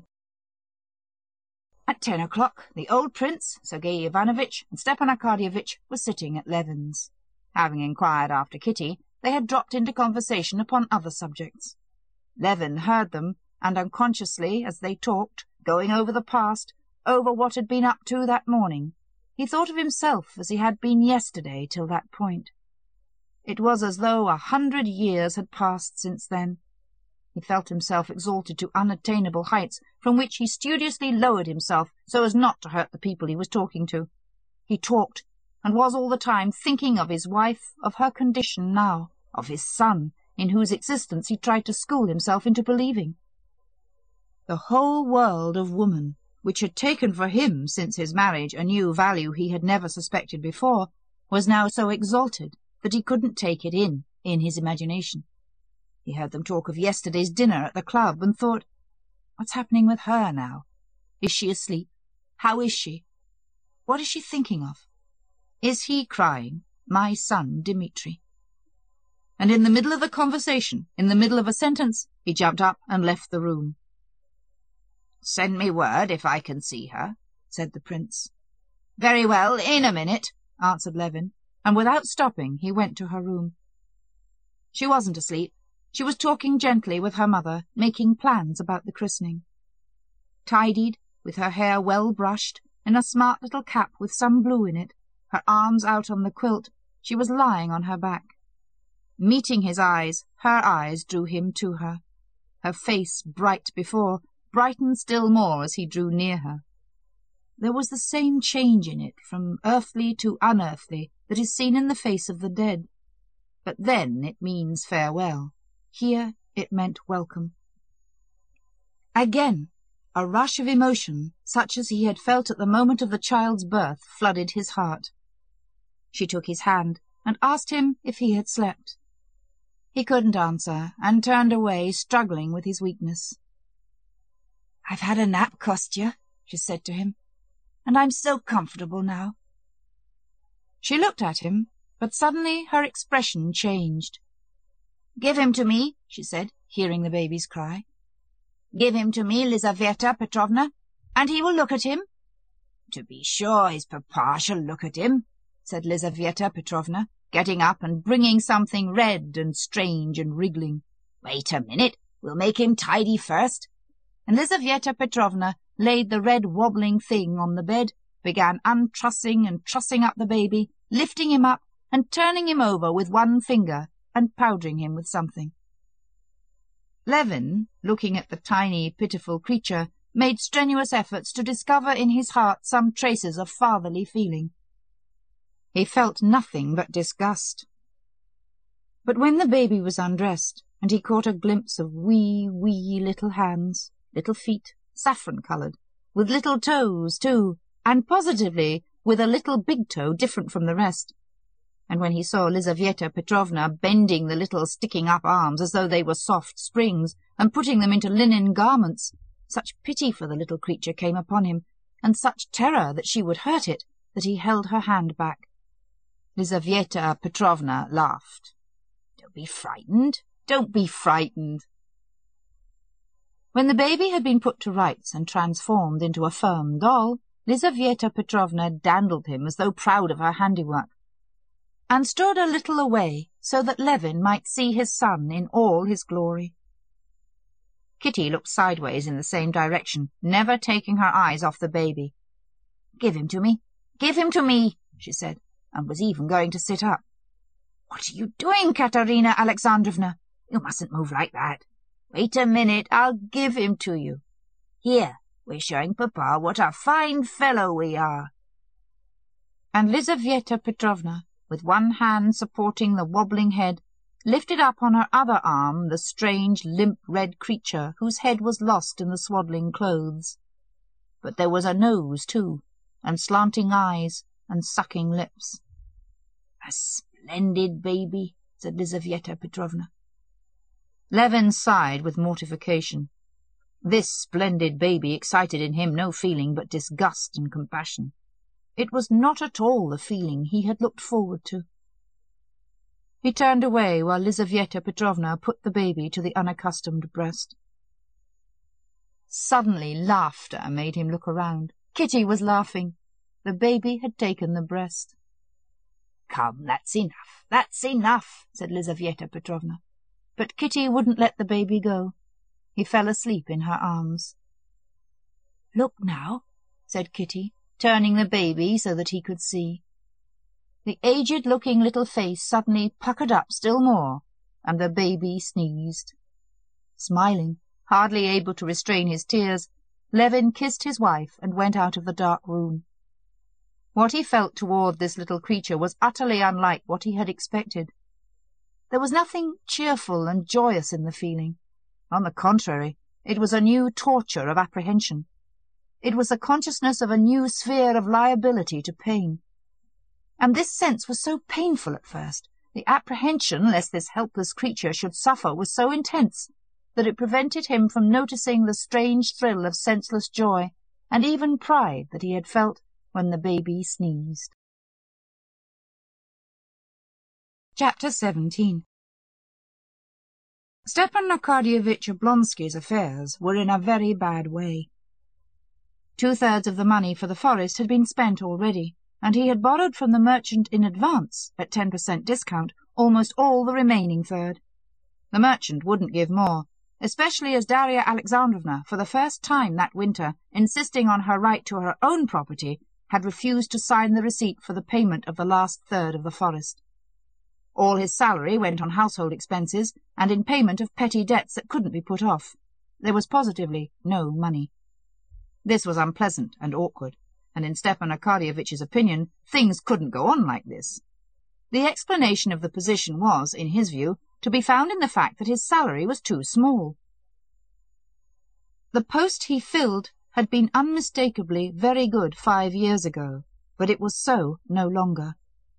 At ten o'clock, the old prince, Sergei Ivanovitch, and Stepan Arkadyevitch were sitting at Levin's. Having inquired after Kitty, they had dropped into conversation upon other subjects. Levin heard them, and unconsciously, as they talked, going over the past, over what had been up to that morning, he thought of himself as he had been yesterday till that point. It was as though a hundred years had passed since then. He felt himself exalted to unattainable heights, from which he studiously lowered himself so as not to hurt the people he was talking to. He talked, and was all the time thinking of his wife, of her condition now, of his son, in whose existence he tried to school himself into believing. The whole world of woman, which had taken for him since his marriage a new value he had never suspected before, was now so exalted that he couldn't take it in, in his imagination. He heard them talk of yesterday's dinner at the club, and thought, what's happening with her now? Is she asleep? How is she? What is she thinking of? Is he crying, my son Dmitri? And in the middle of the conversation, in the middle of a sentence, he jumped up and left the room. Send me word if I can see her, said the prince. Very well, in a minute, answered Levin, and without stopping he went to her room. She wasn't asleep. She was talking gently with her mother, making plans about the christening. Tidied, with her hair well brushed, in a smart little cap with some blue in it, her arms out on the quilt, she was lying on her back. Meeting his eyes, her eyes drew him to her. Her face, bright before, brightened still more as he drew near her. There was the same change in it, from earthly to unearthly, that is seen in the face of the dead. But then it means farewell. Here it meant welcome. Again, a rush of emotion, such as he had felt at the moment of the child's birth, flooded his heart. She took his hand and asked him if he had slept. He couldn't answer, and turned away, struggling with his weakness. "I've had a nap, Kostya," she said to him, "and I'm so comfortable now." She looked at him, but suddenly her expression changed. "Give him to me," she said, hearing the baby's cry. "Give him to me, Lizaveta Petrovna, and he will look at him." "To be sure his papa shall look at him," said Lizaveta Petrovna, getting up and bringing something red and strange and wriggling. "Wait a minute, we'll make him tidy first." And Lizaveta Petrovna laid the red wobbling thing on the bed, began untrussing and trussing up the baby, lifting him up and turning him over with one finger and powdering him with something. Levin, looking at the tiny, pitiful creature, made strenuous efforts to discover in his heart some traces of fatherly feeling. He felt nothing but disgust. But when the baby was undressed, and he caught a glimpse of wee, wee little hands, little feet, saffron-coloured, with little toes too, and positively with a little big toe different from the rest. And when he saw Lizaveta Petrovna bending the little sticking-up arms as though they were soft springs, and putting them into linen garments, such pity for the little creature came upon him, and such terror that she would hurt it, that he held her hand back. Lizaveta Petrovna laughed. "Don't be frightened, don't be frightened." When the baby had been put to rights and transformed into a firm doll, Lizaveta Petrovna dandled him as though proud of her handiwork, and stood a little away so that Levin might see his son in all his glory. Kitty looked sideways in the same direction, never taking her eyes off the baby. "Give him to me, give him to me," she said, and was even going to sit up. "What are you doing, Katerina Alexandrovna? You mustn't move like that. Wait a minute, I'll give him to you. Here, we're showing Papa what a fine fellow we are." And Lizaveta Petrovna, with one hand supporting the wobbling head, lifted up on her other arm the strange, limp red creature whose head was lost in the swaddling clothes. But there was a nose, too, and slanting eyes, and sucking lips. "A splendid baby," said Lizaveta Petrovna. Levin sighed with mortification. This splendid baby excited in him no feeling but disgust and compassion. It was not at all the feeling he had looked forward to. He turned away while Lizaveta Petrovna put the baby to the unaccustomed breast. Suddenly laughter made him look around. Kitty was laughing. The baby had taken the breast. "Come, that's enough, that's enough," said Lizaveta Petrovna. But Kitty wouldn't let the baby go. He fell asleep in her arms. "Look now," said Kitty, turning the baby so that he could see. The aged-looking little face suddenly puckered up still more, and the baby sneezed. Smiling, hardly able to restrain his tears, Levin kissed his wife and went out of the dark room. What he felt toward this little creature was utterly unlike what he had expected. There was nothing cheerful and joyous in the feeling. On the contrary, it was a new torture of apprehension. It was the consciousness of a new sphere of liability to pain. And this sense was so painful at first, the apprehension lest this helpless creature should suffer was so intense, that it prevented him from noticing the strange thrill of senseless joy, and even pride that he had felt when the baby sneezed. Chapter seventeen. Stepan Arkadyevitch Oblonsky's affairs were in a very bad way. Two-thirds of the money for the forest had been spent already, and he had borrowed from the merchant in advance, at ten percent discount, almost all the remaining third. The merchant wouldn't give more, especially as Darya Alexandrovna, for the first time that winter, insisting on her right to her own property, had refused to sign the receipt for the payment of the last third of the forest. All his salary went on household expenses, and in payment of petty debts that couldn't be put off. There was positively no money. This was unpleasant and awkward, and in Stepan Arkadyevitch's opinion, things couldn't go on like this. The explanation of the position was, in his view, to be found in the fact that his salary was too small. The post he filled had been unmistakably very good five years ago, but it was so no longer.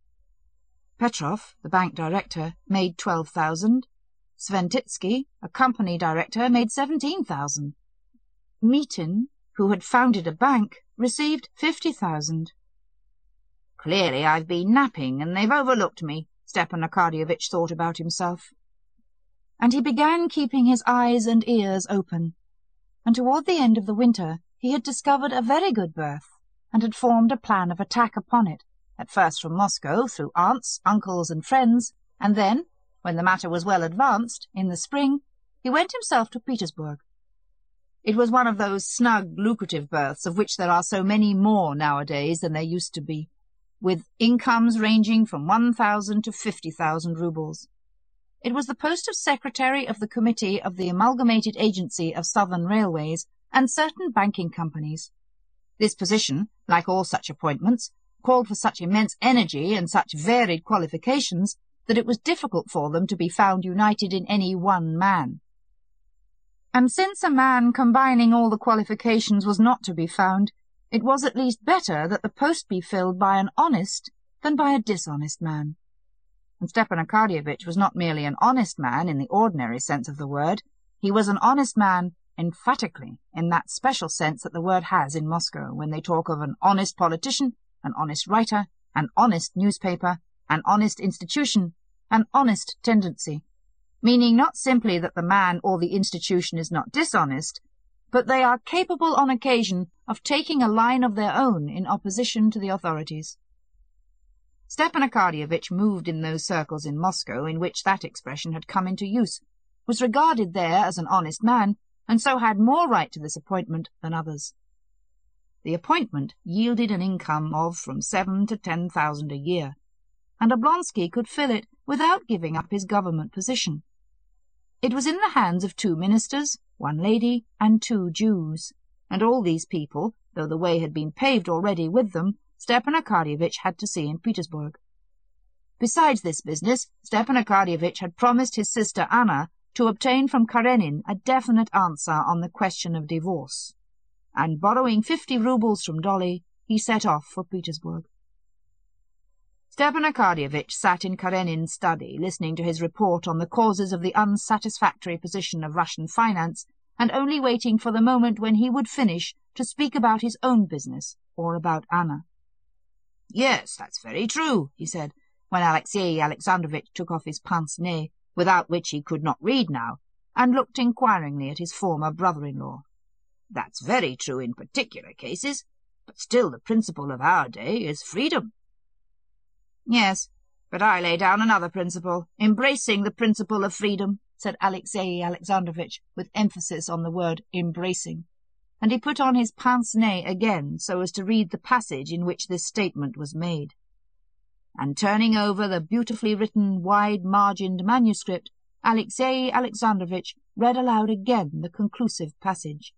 Petrov, the bank director, made twelve thousand. Sventitsky, a company director, made seventeen thousand. Mitin, who had founded a bank, received fifty thousand. "Clearly I've been napping, and they've overlooked me," Stepan Arkadyevitch thought about himself. And he began keeping his eyes and ears open, and toward the end of the winter he had discovered a very good berth, and had formed a plan of attack upon it, at first from Moscow, through aunts, uncles, and friends, and then, when the matter was well advanced, in the spring, he went himself to Petersburg. It was one of those snug, lucrative berths of which there are so many more nowadays than there used to be, with incomes ranging from one thousand to fifty thousand roubles. It was the post of secretary of the committee of the Amalgamated Agency of Southern Railways and certain banking companies. This position, like all such appointments, called for such immense energy and such varied qualifications that it was difficult for them to be found united in any one man. And since a man combining all the qualifications was not to be found, it was at least better that the post be filled by an honest than by a dishonest man. And Stepan Arkadyevitch was not merely an honest man in the ordinary sense of the word, he was an honest man emphatically in that special sense that the word has in Moscow when they talk of an honest politician, an honest writer, an honest newspaper, an honest institution, an honest tendency, meaning not simply that the man or the institution is not dishonest, but they are capable on occasion of taking a line of their own in opposition to the authorities. Stepan Arkadyevitch moved in those circles in Moscow in which that expression had come into use, was regarded there as an honest man, and so had more right to this appointment than others. The appointment yielded an income of from seven to ten thousand a year, and Oblonsky could fill it without giving up his government position. It was in the hands of two ministers, one lady, and two Jews, and all these people, though the way had been paved already with them, Stepan Arkadyevitch had to see in Petersburg. Besides this business, Stepan Arkadyevitch had promised his sister Anna to obtain from Karenin a definite answer on the question of divorce, and borrowing fifty roubles from Dolly, he set off for Petersburg. Stepan Arkadyevitch sat in Karenin's study, listening to his report on the causes of the unsatisfactory position of Russian finance, and only waiting for the moment when he would finish to speak about his own business or about Anna. "Yes, that's very true," he said, when Alexey Alexandrovitch took off his pince-nez, without which he could not read now, and looked inquiringly at his former brother-in-law. "That's very true in particular cases, but still the principle of our day is freedom." "Yes, but I lay down another principle, embracing the principle of freedom," said Alexey Alexandrovitch, with emphasis on the word embracing, and he put on his pince-nez again so as to read the passage in which this statement was made. And turning over the beautifully written, wide-margined manuscript, Alexey Alexandrovitch read aloud again the conclusive passage.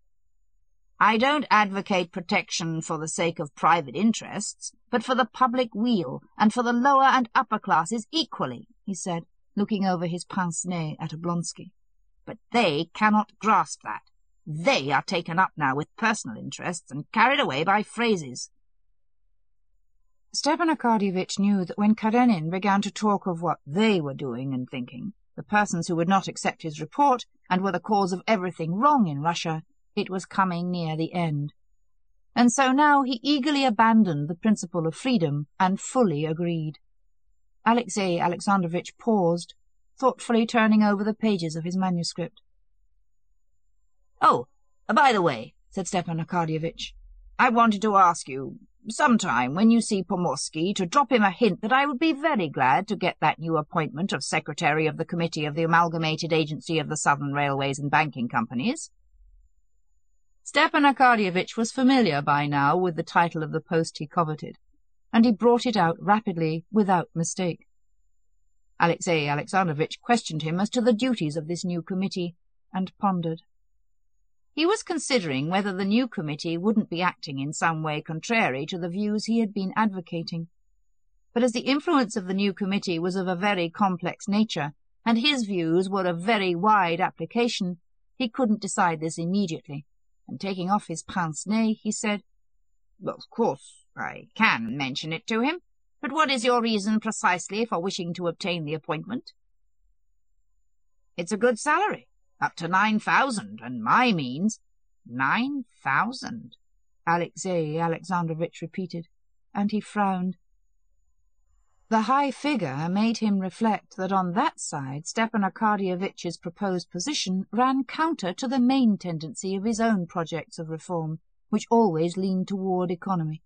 "I don't advocate protection for the sake of private interests, but for the public weal, and for the lower and upper classes equally," he said, looking over his pince-nez at Oblonsky. "But they cannot grasp that. They are taken up now with personal interests and carried away by phrases." Stepan Arkadyevitch knew that when Karenin began to talk of what they were doing and thinking, the persons who would not accept his report and were the cause of everything wrong in Russia, it was coming near the end. And so now he eagerly abandoned the principle of freedom and fully agreed. Alexey Alexandrovitch paused, thoughtfully turning over the pages of his manuscript. "Oh, by the way," said Stepan Arkadyevitch, "I wanted to ask you, sometime when you see Pomorsky, to drop him a hint that I would be very glad to get that new appointment of Secretary of the Committee of the Amalgamated Agency of the Southern Railways and Banking Companies." Stepan Arkadyevitch was familiar by now with the title of the post he coveted, and he brought it out rapidly without mistake. Alexey Alexandrovitch questioned him as to the duties of this new committee, and pondered. He was considering whether the new committee wouldn't be acting in some way contrary to the views he had been advocating. But as the influence of the new committee was of a very complex nature, and his views were of very wide application, he couldn't decide this immediately, and taking off his pince-nez, he said, "Well, of course, I can mention it to him, but what is your reason precisely for wishing to obtain the appointment?" "It's a good salary. Up to nine thousand, and my means—" "Nine thousand," Alexey Alexandrovitch repeated, and he frowned. The high figure made him reflect that on that side Stepan Arkadyevitch's proposed position ran counter to the main tendency of his own projects of reform, which always leaned toward economy.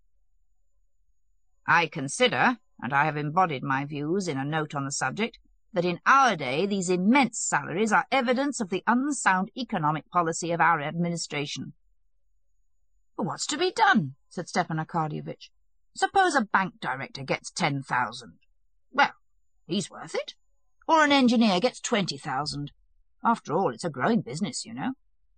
"I consider, and I have embodied my views in a note on the subject, that in our day these immense salaries are evidence of the unsound economic policy of our administration." "But what's to be done?" said Stepan Arkadyevitch. "Suppose a bank director gets ten thousand. Well, he's worth it. Or an engineer gets twenty thousand. After all, it's a growing business, you know."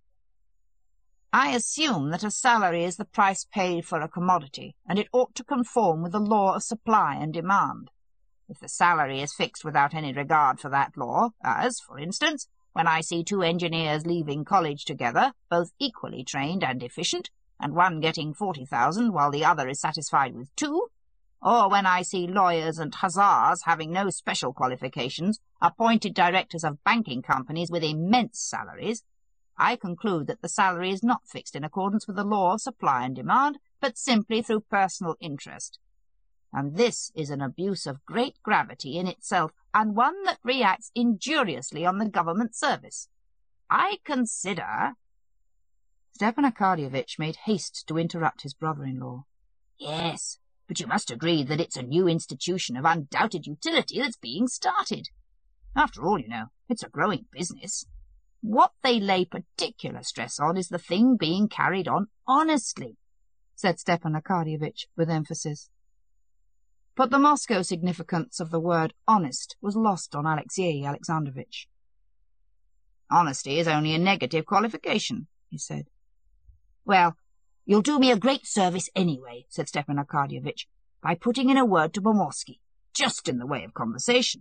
"I assume that a salary is the price paid for a commodity, and it ought to conform with the law of supply and demand. If the salary is fixed without any regard for that law, as, for instance, when I see two engineers leaving college together, both equally trained and efficient, and one getting forty thousand while the other is satisfied with two, or when I see lawyers and hussars having no special qualifications appointed directors of banking companies with immense salaries, I conclude that the salary is not fixed in accordance with the law of supply and demand, but simply through personal interest. And this is an abuse of great gravity in itself, and one that reacts injuriously on the government service. I consider—" Stepan Arkadyevitch made haste to interrupt his brother-in-law. "Yes, but you must agree that it's a new institution of undoubted utility that's being started. After all, you know, it's a growing business. What they lay particular stress on is the thing being carried on honestly," said Stepan Arkadyevitch with emphasis. But the Moscow significance of the word honest was lost on Alexey Alexandrovitch. "Honesty is only a negative qualification," he said. "Well, you'll do me a great service anyway," said Stepan Arkadyevitch, "by putting in a word to Pomorsky, just in the way of conversation."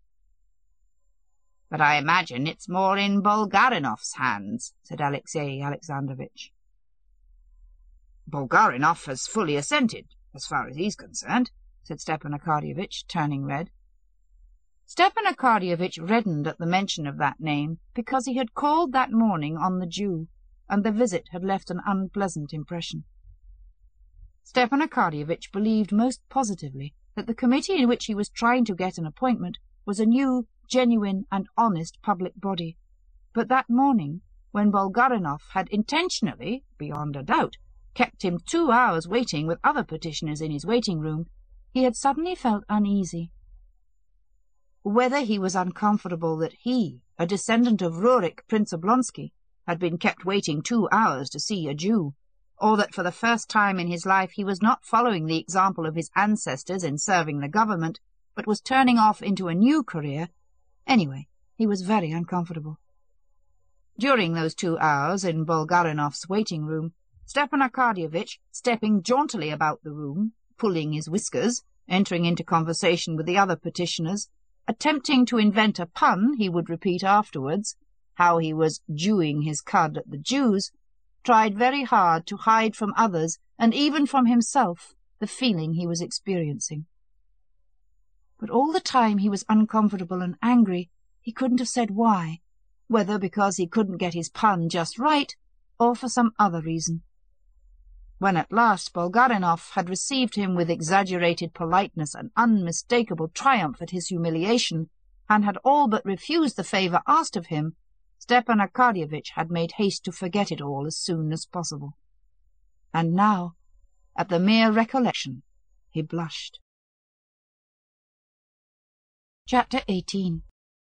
"But I imagine it's more in Bulgarinov's hands," said Alexey Alexandrovitch. "Bulgarinov has fully assented, as far as he's concerned," said Stepan Arkadyevitch, turning red. Stepan Arkadyevitch reddened at the mention of that name because he had called that morning on the Jew, and the visit had left an unpleasant impression. Stepan Arkadyevitch believed most positively that the committee in which he was trying to get an appointment was a new, genuine, and honest public body, but that morning, when Bulgarinov had intentionally, beyond a doubt, kept him two hours waiting with other petitioners in his waiting-room, he had suddenly felt uneasy. Whether he was uncomfortable that he, a descendant of Rurik, Prince Oblonsky, had been kept waiting two hours to see a Jew, or that for the first time in his life he was not following the example of his ancestors in serving the government, but was turning off into a new career, anyway, he was very uncomfortable. During those two hours in Bulgarinov's waiting-room, Stepan Arkadyevitch, stepping jauntily about the room, pulling his whiskers, entering into conversation with the other petitioners, attempting to invent a pun he would repeat afterwards, how he was Jewing his cud at the Jews, tried very hard to hide from others, and even from himself, the feeling he was experiencing. But all the time he was uncomfortable and angry, he couldn't have said why, whether because he couldn't get his pun just right, or for some other reason. When at last Bulgarinov had received him with exaggerated politeness and unmistakable triumph at his humiliation, and had all but refused the favour asked of him, Stepan Arkadyevitch had made haste to forget it all as soon as possible. And now, at the mere recollection, he blushed. Chapter eighteen.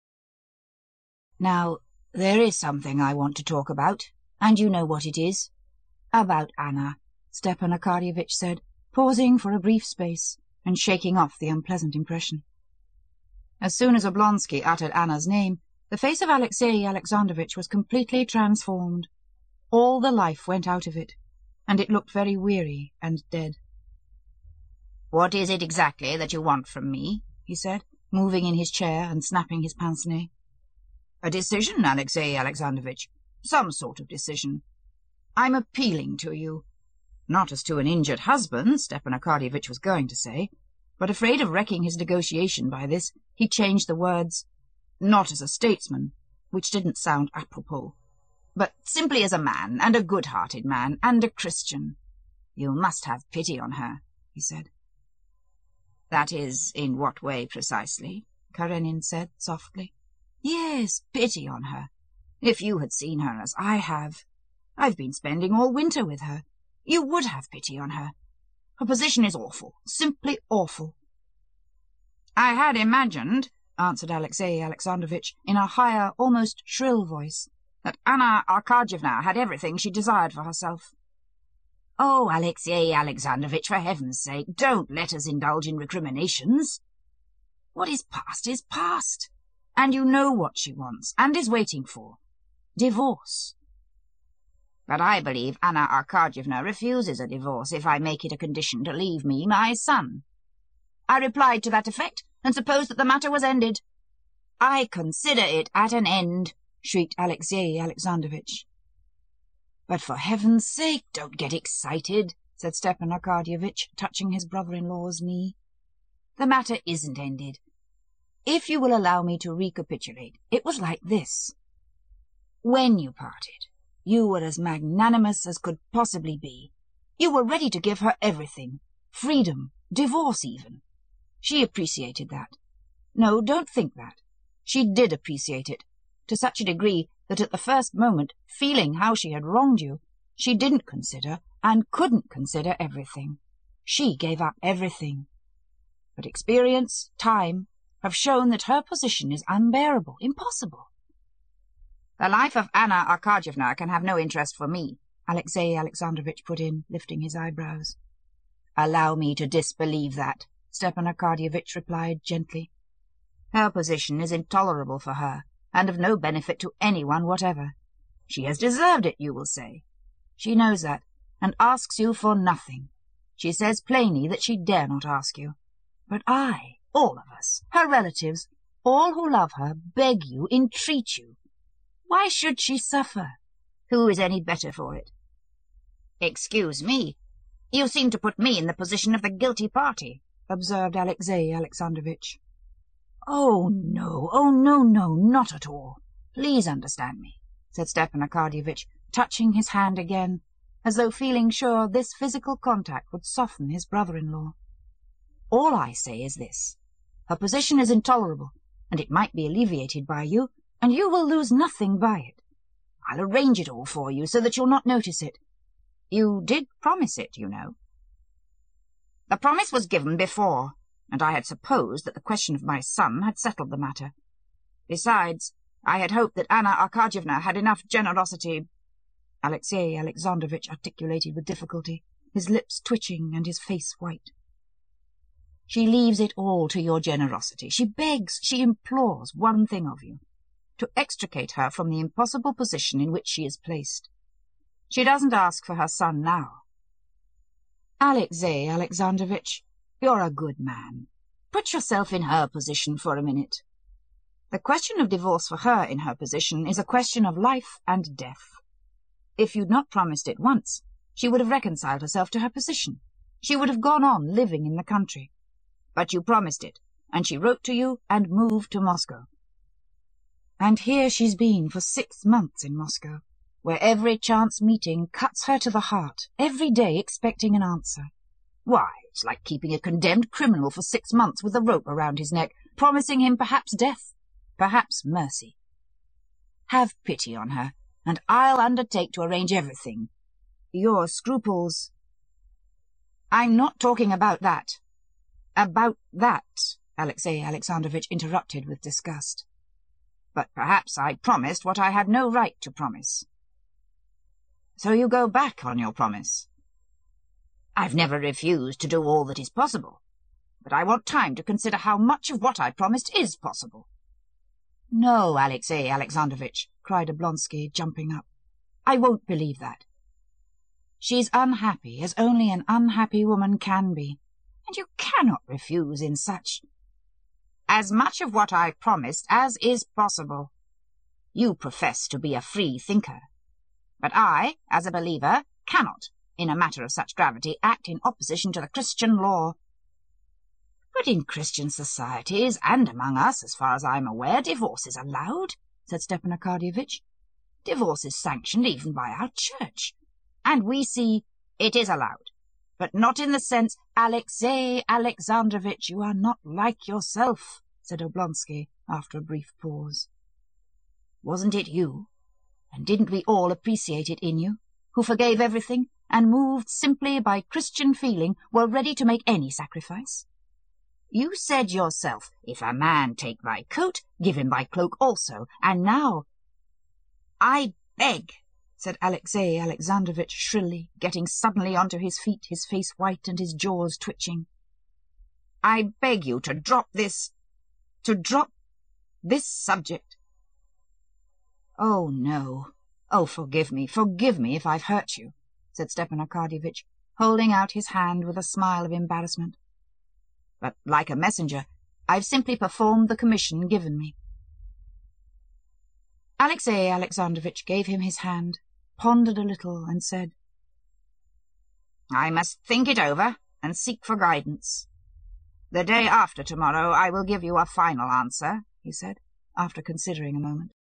Now, there is something I want to talk about, and you know what it is. About Anna, Stepan Arkadyevitch said, pausing for a brief space and shaking off the unpleasant impression. As soon as Oblonsky uttered Anna's name, the face of Alexey Alexandrovitch was completely transformed. All the life went out of it, and it looked very weary and dead. "What is it exactly that you want from me?" he said, moving in his chair and snapping his pince-nez. "A decision, Alexey Alexandrovitch. Some sort of decision. I'm appealing to you. Not as to an injured husband," Stepan Arkadyevitch was going to say, but afraid of wrecking his negotiation by this, he changed the words, "not as a statesman," which didn't sound apropos, "but simply as a man, and a good-hearted man, and a Christian. You must have pity on her," he said. "That is, in what way precisely?" Karenin said softly. "Yes, pity on her. If you had seen her as I have. I've been spending all winter with her. You would have pity on her. Her position is awful, simply awful." "I had imagined," answered Alexey Alexandrovitch in a higher, almost shrill voice, "that Anna Arkadyevna had everything she desired for herself." "Oh, Alexey Alexandrovitch, for heaven's sake, don't let us indulge in recriminations. What is past is past, and you know what she wants, and is waiting for. Divorce. But I believe Anna Arkadyevna refuses a divorce if I make it a condition to leave me my son. I replied to that effect, and supposed that the matter was ended. I consider it at an end, shrieked Alexey Alexandrovitch. "But for heaven's sake, don't get excited," said Stepan Arkadyevitch, touching his brother-in-law's knee. "The matter isn't ended. If you will allow me to recapitulate, it was like this. When you parted, you were as magnanimous as could possibly be. You were ready to give her everything, freedom, divorce even. She appreciated that. No, don't think that. She did appreciate it, to such a degree that at the first moment, feeling how she had wronged you, she didn't consider and couldn't consider everything. She gave up everything. But experience, time, have shown that her position is unbearable, impossible." "The life of Anna Arkadyevna can have no interest for me," Alexey Alexandrovitch put in, lifting his eyebrows. "Allow me to disbelieve that," Stepan Arkadyevitch replied gently. "Her position is intolerable for her, and of no benefit to anyone whatever. She has deserved it, you will say. She knows that, and asks you for nothing. She says plainly that she dare not ask you. But I, all of us, her relatives, all who love her, beg you, entreat you. Why should she suffer? Who is any better for it?" "Excuse me, you seem to put me in the position of the guilty party," observed Alexey Alexandrovitch. "Oh, no, oh, no, no, not at all. Please understand me," said Stepan Arkadyevitch, touching his hand again, as though feeling sure this physical contact would soften his brother-in-law. "All I say is this. Her position is intolerable, and it might be alleviated by you, and you will lose nothing by it. I'll arrange it all for you so that you'll not notice it. You did promise it, you know." "The promise was given before, and I had supposed that the question of my son had settled the matter. Besides, I had hoped that Anna Arkadyevna had enough generosity—" Alexey Alexandrovitch articulated with difficulty, his lips twitching and his face white. "She leaves it all to your generosity. She begs, she implores one thing of you, to extricate her from the impossible position in which she is placed. She doesn't ask for her son now. Alexey Alexandrovitch, you're a good man. Put yourself in her position for a minute. The question of divorce for her in her position is a question of life and death. If you'd not promised it once, she would have reconciled herself to her position. She would have gone on living in the country. But you promised it, and she wrote to you and moved to Moscow. And here she's been for six months in Moscow, where every chance meeting cuts her to the heart, every day expecting an answer. Why, it's like keeping a condemned criminal for six months with a rope around his neck, promising him perhaps death, perhaps mercy. Have pity on her, and I'll undertake to arrange everything. Your scruples—" "I'm not talking about that. About that," Alexey Alexandrovitch interrupted with disgust. "But perhaps I promised what I had no right to promise." "So you go back on your promise?" "I've never refused to do all that is possible, but I want time to consider how much of what I promised is possible." "No, Alexey Alexandrovitch," cried Oblonsky, jumping up. "I won't believe that. She's unhappy, as only an unhappy woman can be, and you cannot refuse in such—" "As much of what I promised as is possible. You profess to be a free thinker, but I, as a believer, cannot, in a matter of such gravity, act in opposition to the Christian law." "But in Christian societies, and among us, as far as I am aware, divorce is allowed," said Stepan Arkadyevitch. "Divorce is sanctioned even by our church, and we see—" "It is allowed, but not in the sense—" "Alexey Alexandrovitch, you are not like yourself," said Oblonsky, after a brief pause. "Wasn't it you, and didn't we all appreciate it in you, who forgave everything, and moved simply by Christian feeling, were ready to make any sacrifice? You said yourself, if a man take thy coat, give him thy cloak also, and now—" "I beg," said Alexey Alexandrovitch shrilly, getting suddenly onto his feet, his face white and his jaws twitching. "I beg you to drop this—to drop this subject." "Oh, no. Oh, forgive me, forgive me if I've hurt you," said Stepan Arkadyevitch, holding out his hand with a smile of embarrassment. "But, like a messenger, I've simply performed the commission given me." Alexey Alexandrovitch gave him his hand, pondered a little, and said, "I must think it over and seek for guidance. The day after tomorrow I will give you a final answer," he said, after considering a moment.